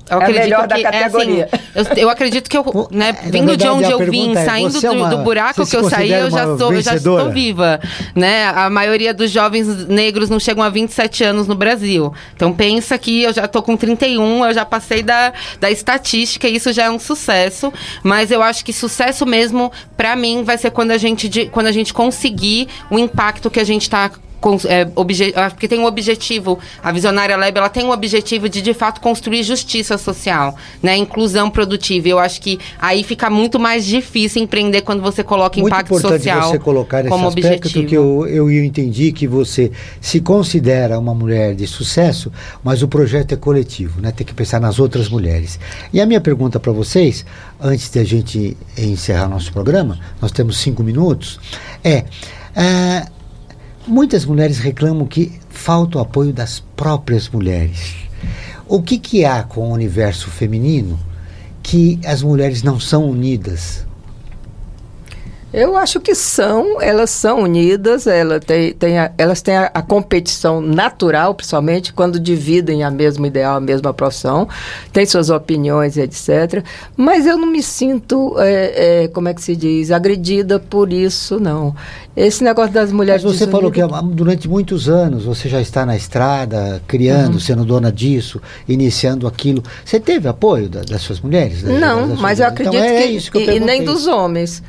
Speaker 5: Eu
Speaker 14: é a
Speaker 5: acredito
Speaker 14: melhor
Speaker 5: que,
Speaker 14: da categoria.
Speaker 5: É assim, eu, eu acredito que eu, né,
Speaker 3: É,
Speaker 5: vindo
Speaker 3: verdade,
Speaker 5: de onde eu vim,
Speaker 3: é,
Speaker 5: saindo
Speaker 3: é uma,
Speaker 5: do, do buraco que eu saí, eu já, sou, eu já estou viva. Né? A maioria dos jovens negros não chegam a vinte e sete anos no Brasil. Então pensa que eu já estou com trinta e um, eu já passei da, da estatística e isso já é um sucesso. Mas eu acho que sucesso mesmo, para mim, vai ser quando a gente, quando a gente conseguir o impacto que a gente está... É, obje, porque tem um objetivo, a Visionária Lab, ela tem um objetivo de, de fato, construir justiça social, né? Inclusão produtiva. Eu acho que aí fica muito mais difícil empreender quando você coloca
Speaker 3: muito
Speaker 5: impacto social como objetivo.
Speaker 3: Muito importante você colocar nesse aspecto, que eu, eu entendi que você se considera uma mulher de sucesso, mas o projeto é coletivo, né? Tem que pensar nas outras mulheres. E a minha pergunta para vocês, antes de a gente encerrar nosso programa, nós temos cinco minutos, é... é muitas mulheres reclamam que falta o apoio das próprias mulheres. O que que há com o universo feminino que as mulheres não são unidas?
Speaker 14: Eu acho que são, elas são unidas, ela tem, tem a, elas têm a, a competição natural, principalmente quando dividem a mesmo ideal, a mesma profissão, têm suas opiniões, etcétera. Mas eu não me sinto, é, é, como é que se diz, agredida por isso, não. Esse negócio das mulheres...
Speaker 3: Mas você falou que durante muitos anos você já está na estrada, criando, uhum. sendo dona disso, iniciando aquilo. Você teve apoio da, das suas mulheres?
Speaker 14: Não,
Speaker 3: das
Speaker 14: mas
Speaker 3: mulheres?
Speaker 14: eu acredito
Speaker 3: então, é
Speaker 14: que...
Speaker 3: isso que eu
Speaker 14: e, e nem dos homens.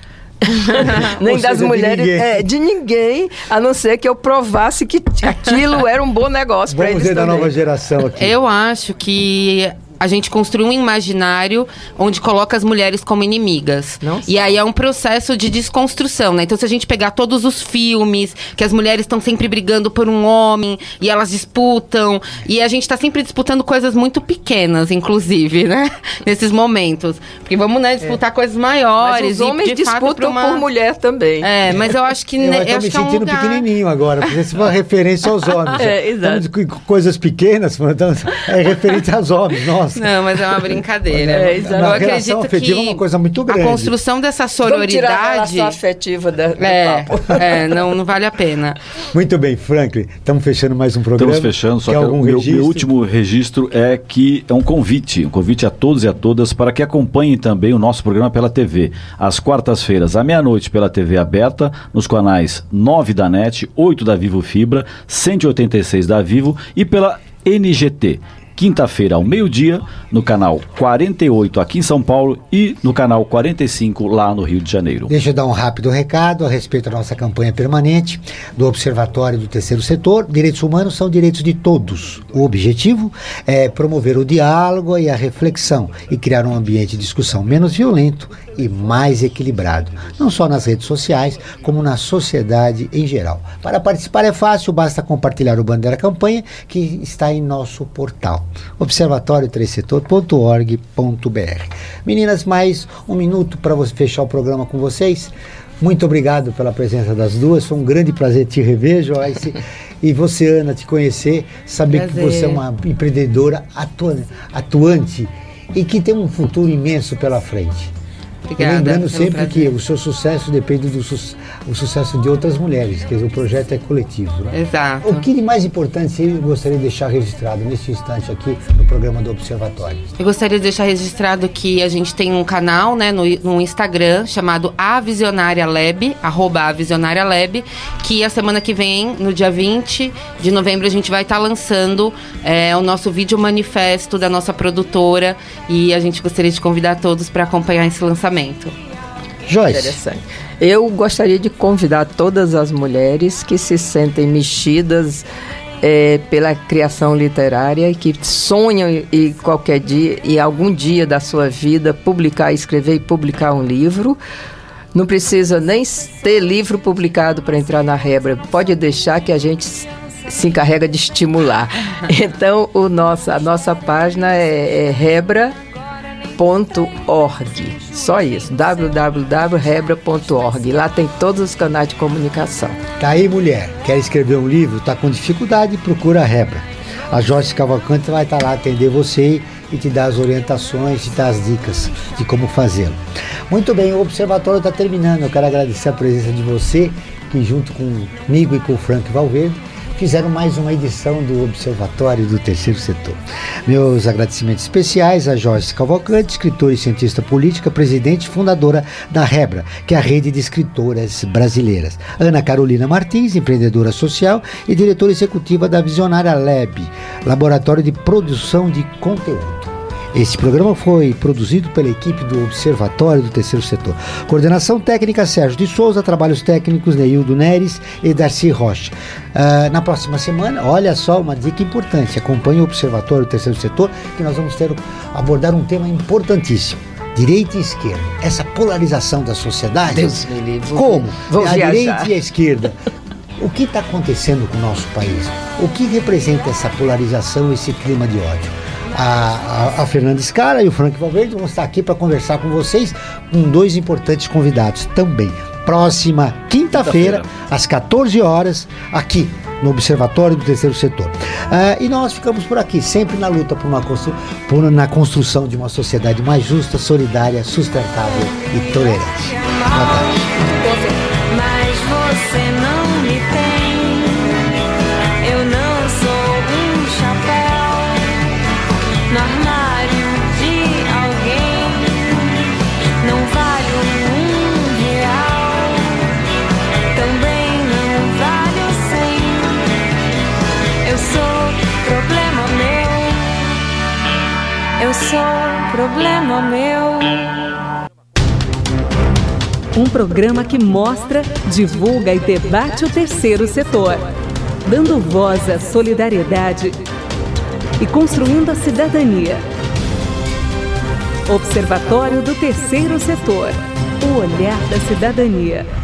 Speaker 14: Nem das
Speaker 3: seja,
Speaker 14: mulheres,
Speaker 3: de ninguém.
Speaker 14: É, de ninguém, a não ser que eu provasse que aquilo era um bom negócio para eles.
Speaker 3: Vamos ver da
Speaker 14: também.
Speaker 3: nova geração aqui.
Speaker 5: Eu acho que a gente construiu um imaginário onde coloca as mulheres como inimigas. Não e aí é um processo de desconstrução, né? Então, se a gente pegar todos os filmes, que as mulheres estão sempre brigando por um homem, e elas disputam, e a gente tá sempre disputando coisas muito pequenas, inclusive, né? Nesses momentos. Porque vamos, né, disputar é. coisas maiores.
Speaker 14: Mas os homens
Speaker 5: e, de
Speaker 14: disputam
Speaker 5: fato, uma...
Speaker 14: por mulher também.
Speaker 5: É, mas eu acho que...
Speaker 3: Eu,
Speaker 5: eu
Speaker 3: eu tô
Speaker 5: acho
Speaker 3: me
Speaker 5: que é um
Speaker 3: sentindo
Speaker 5: lugar...
Speaker 3: pequenininho agora, porque se for referência aos homens.
Speaker 14: É, exato.
Speaker 3: Com coisas pequenas, então é referente aos homens, nossa.
Speaker 5: Não, mas é uma brincadeira.
Speaker 14: É,
Speaker 5: eu a acredito
Speaker 3: afetiva
Speaker 5: que
Speaker 3: é uma coisa muito grande.
Speaker 5: A construção dessa sororidade... Vamos tirar a
Speaker 14: relação afetiva da, do
Speaker 5: é,
Speaker 14: papo.
Speaker 5: É, não, não vale a pena.
Speaker 3: Muito bem, Franklin, estamos fechando mais um programa.
Speaker 6: Estamos fechando, só
Speaker 3: que,
Speaker 6: que
Speaker 3: algum
Speaker 6: o meu,
Speaker 3: registro?
Speaker 6: meu último registro é que é um convite, um convite a todos e a todas para que acompanhem também o nosso programa pela T V. Às quartas-feiras, à meia-noite, pela T V aberta, nos canais nove da NET, oito da Vivo Fibra, cento e oitenta e seis da Vivo e pela N G T. Quinta-feira ao meio-dia, no canal quarenta e oito aqui em São Paulo e no canal quarenta e cinco lá no Rio de Janeiro.
Speaker 3: Deixa eu dar um rápido recado a respeito da nossa campanha permanente do Observatório do Terceiro Setor. Direitos humanos são direitos de todos. O objetivo é promover o diálogo e a reflexão e criar um ambiente de discussão menos violento e mais equilibrado, não só nas redes sociais, como na sociedade em geral. Para participar é fácil, basta compartilhar o Bandeira Campanha, que está em nosso portal, observatório três setor ponto org ponto br. Meninas, mais um minuto para você fechar o programa com vocês. Muito obrigado pela presença das duas, foi um grande prazer te rever, Joyce, e você, Ana, te conhecer, saber prazer. Que você é uma empreendedora atua- atuante e que tem um futuro imenso pela frente.
Speaker 5: Obrigada,
Speaker 3: lembrando sempre
Speaker 5: prazer.
Speaker 3: Que o seu sucesso depende do su- o sucesso de outras mulheres, quer dizer, o projeto é coletivo, né?
Speaker 5: Exato.
Speaker 3: O que de mais importante você gostaria de deixar registrado nesse instante aqui no programa do Observatório?
Speaker 5: Eu gostaria de deixar registrado que a gente tem um canal, né, no, no Instagram chamado A Visionária Lab, arroba A Visionária Lab, que a semana que vem, no dia vinte de novembro, a gente vai estar tá lançando é, o nosso vídeo manifesto da nossa produtora e a gente gostaria de convidar todos para acompanhar esse lançamento.
Speaker 3: Joyce.
Speaker 14: Interessante. Eu gostaria de convidar todas as mulheres que se sentem mexidas é, pela criação literária e que sonham e qualquer dia, e algum dia da sua vida, publicar, escrever e publicar um livro. Não precisa nem ter livro publicado para entrar na Hebra. Pode deixar que a gente se encarrega de estimular. Então, o nosso, a nossa página é, é hebra ponto org, só isso, w w w ponto hebra ponto org. Lá tem todos os canais de comunicação.
Speaker 3: Tá aí, mulher, quer escrever um livro, tá com dificuldade, procura a Hebra. A Joyce Cavalcante vai estar tá lá atender você e te dar as orientações, te dar as dicas de como fazê-lo. Muito bem, o Observatório está terminando. Eu quero agradecer a presença de você, que junto comigo e com o Frank Valverde fizeram mais uma edição do Observatório do Terceiro Setor. Meus agradecimentos especiais a Joyce Cavalcante, escritora e cientista política, presidente e fundadora da REBRA, que é a Rede de Escritoras Brasileiras. Ana Carolina Martins, empreendedora social e diretora executiva da Visionária Lab, laboratório de produção de conteúdo. Esse programa foi produzido pela equipe do Observatório do Terceiro Setor. Coordenação técnica Sérgio de Souza, trabalhos técnicos Neildo Neres e Darcy Rocha. Uh, na próxima semana, olha só, uma dica importante, acompanhe o Observatório do Terceiro Setor, que nós vamos ter, abordar um tema importantíssimo. Direita e esquerda, essa polarização da sociedade.
Speaker 14: Deus me livre.
Speaker 3: Como?
Speaker 14: Vou
Speaker 3: a
Speaker 14: viajar.
Speaker 3: Direita e a esquerda. O que está acontecendo com o nosso país? O que representa essa polarização, esse clima de ódio? A, a, a Fernanda Scara e o Frank Valverde vão estar aqui para conversar com vocês, com dois importantes convidados também. Próxima quinta-feira, quinta-feira. às quatorze horas, aqui no Observatório do Terceiro Setor. Uh, e nós ficamos por aqui, sempre na luta por uma constru- por, na construção de uma sociedade mais justa, solidária, sustentável e tolerante. Boa tarde.
Speaker 2: Mas você não me tem, eu não sou um chapéu no armário de alguém, não valho um real, também não valho cem. Eu sou problema meu, eu sou problema meu.
Speaker 1: Um programa que mostra, divulga e debate o terceiro setor, dando voz à solidariedade e construindo a cidadania. Observatório do Terceiro Setor, o olhar da cidadania.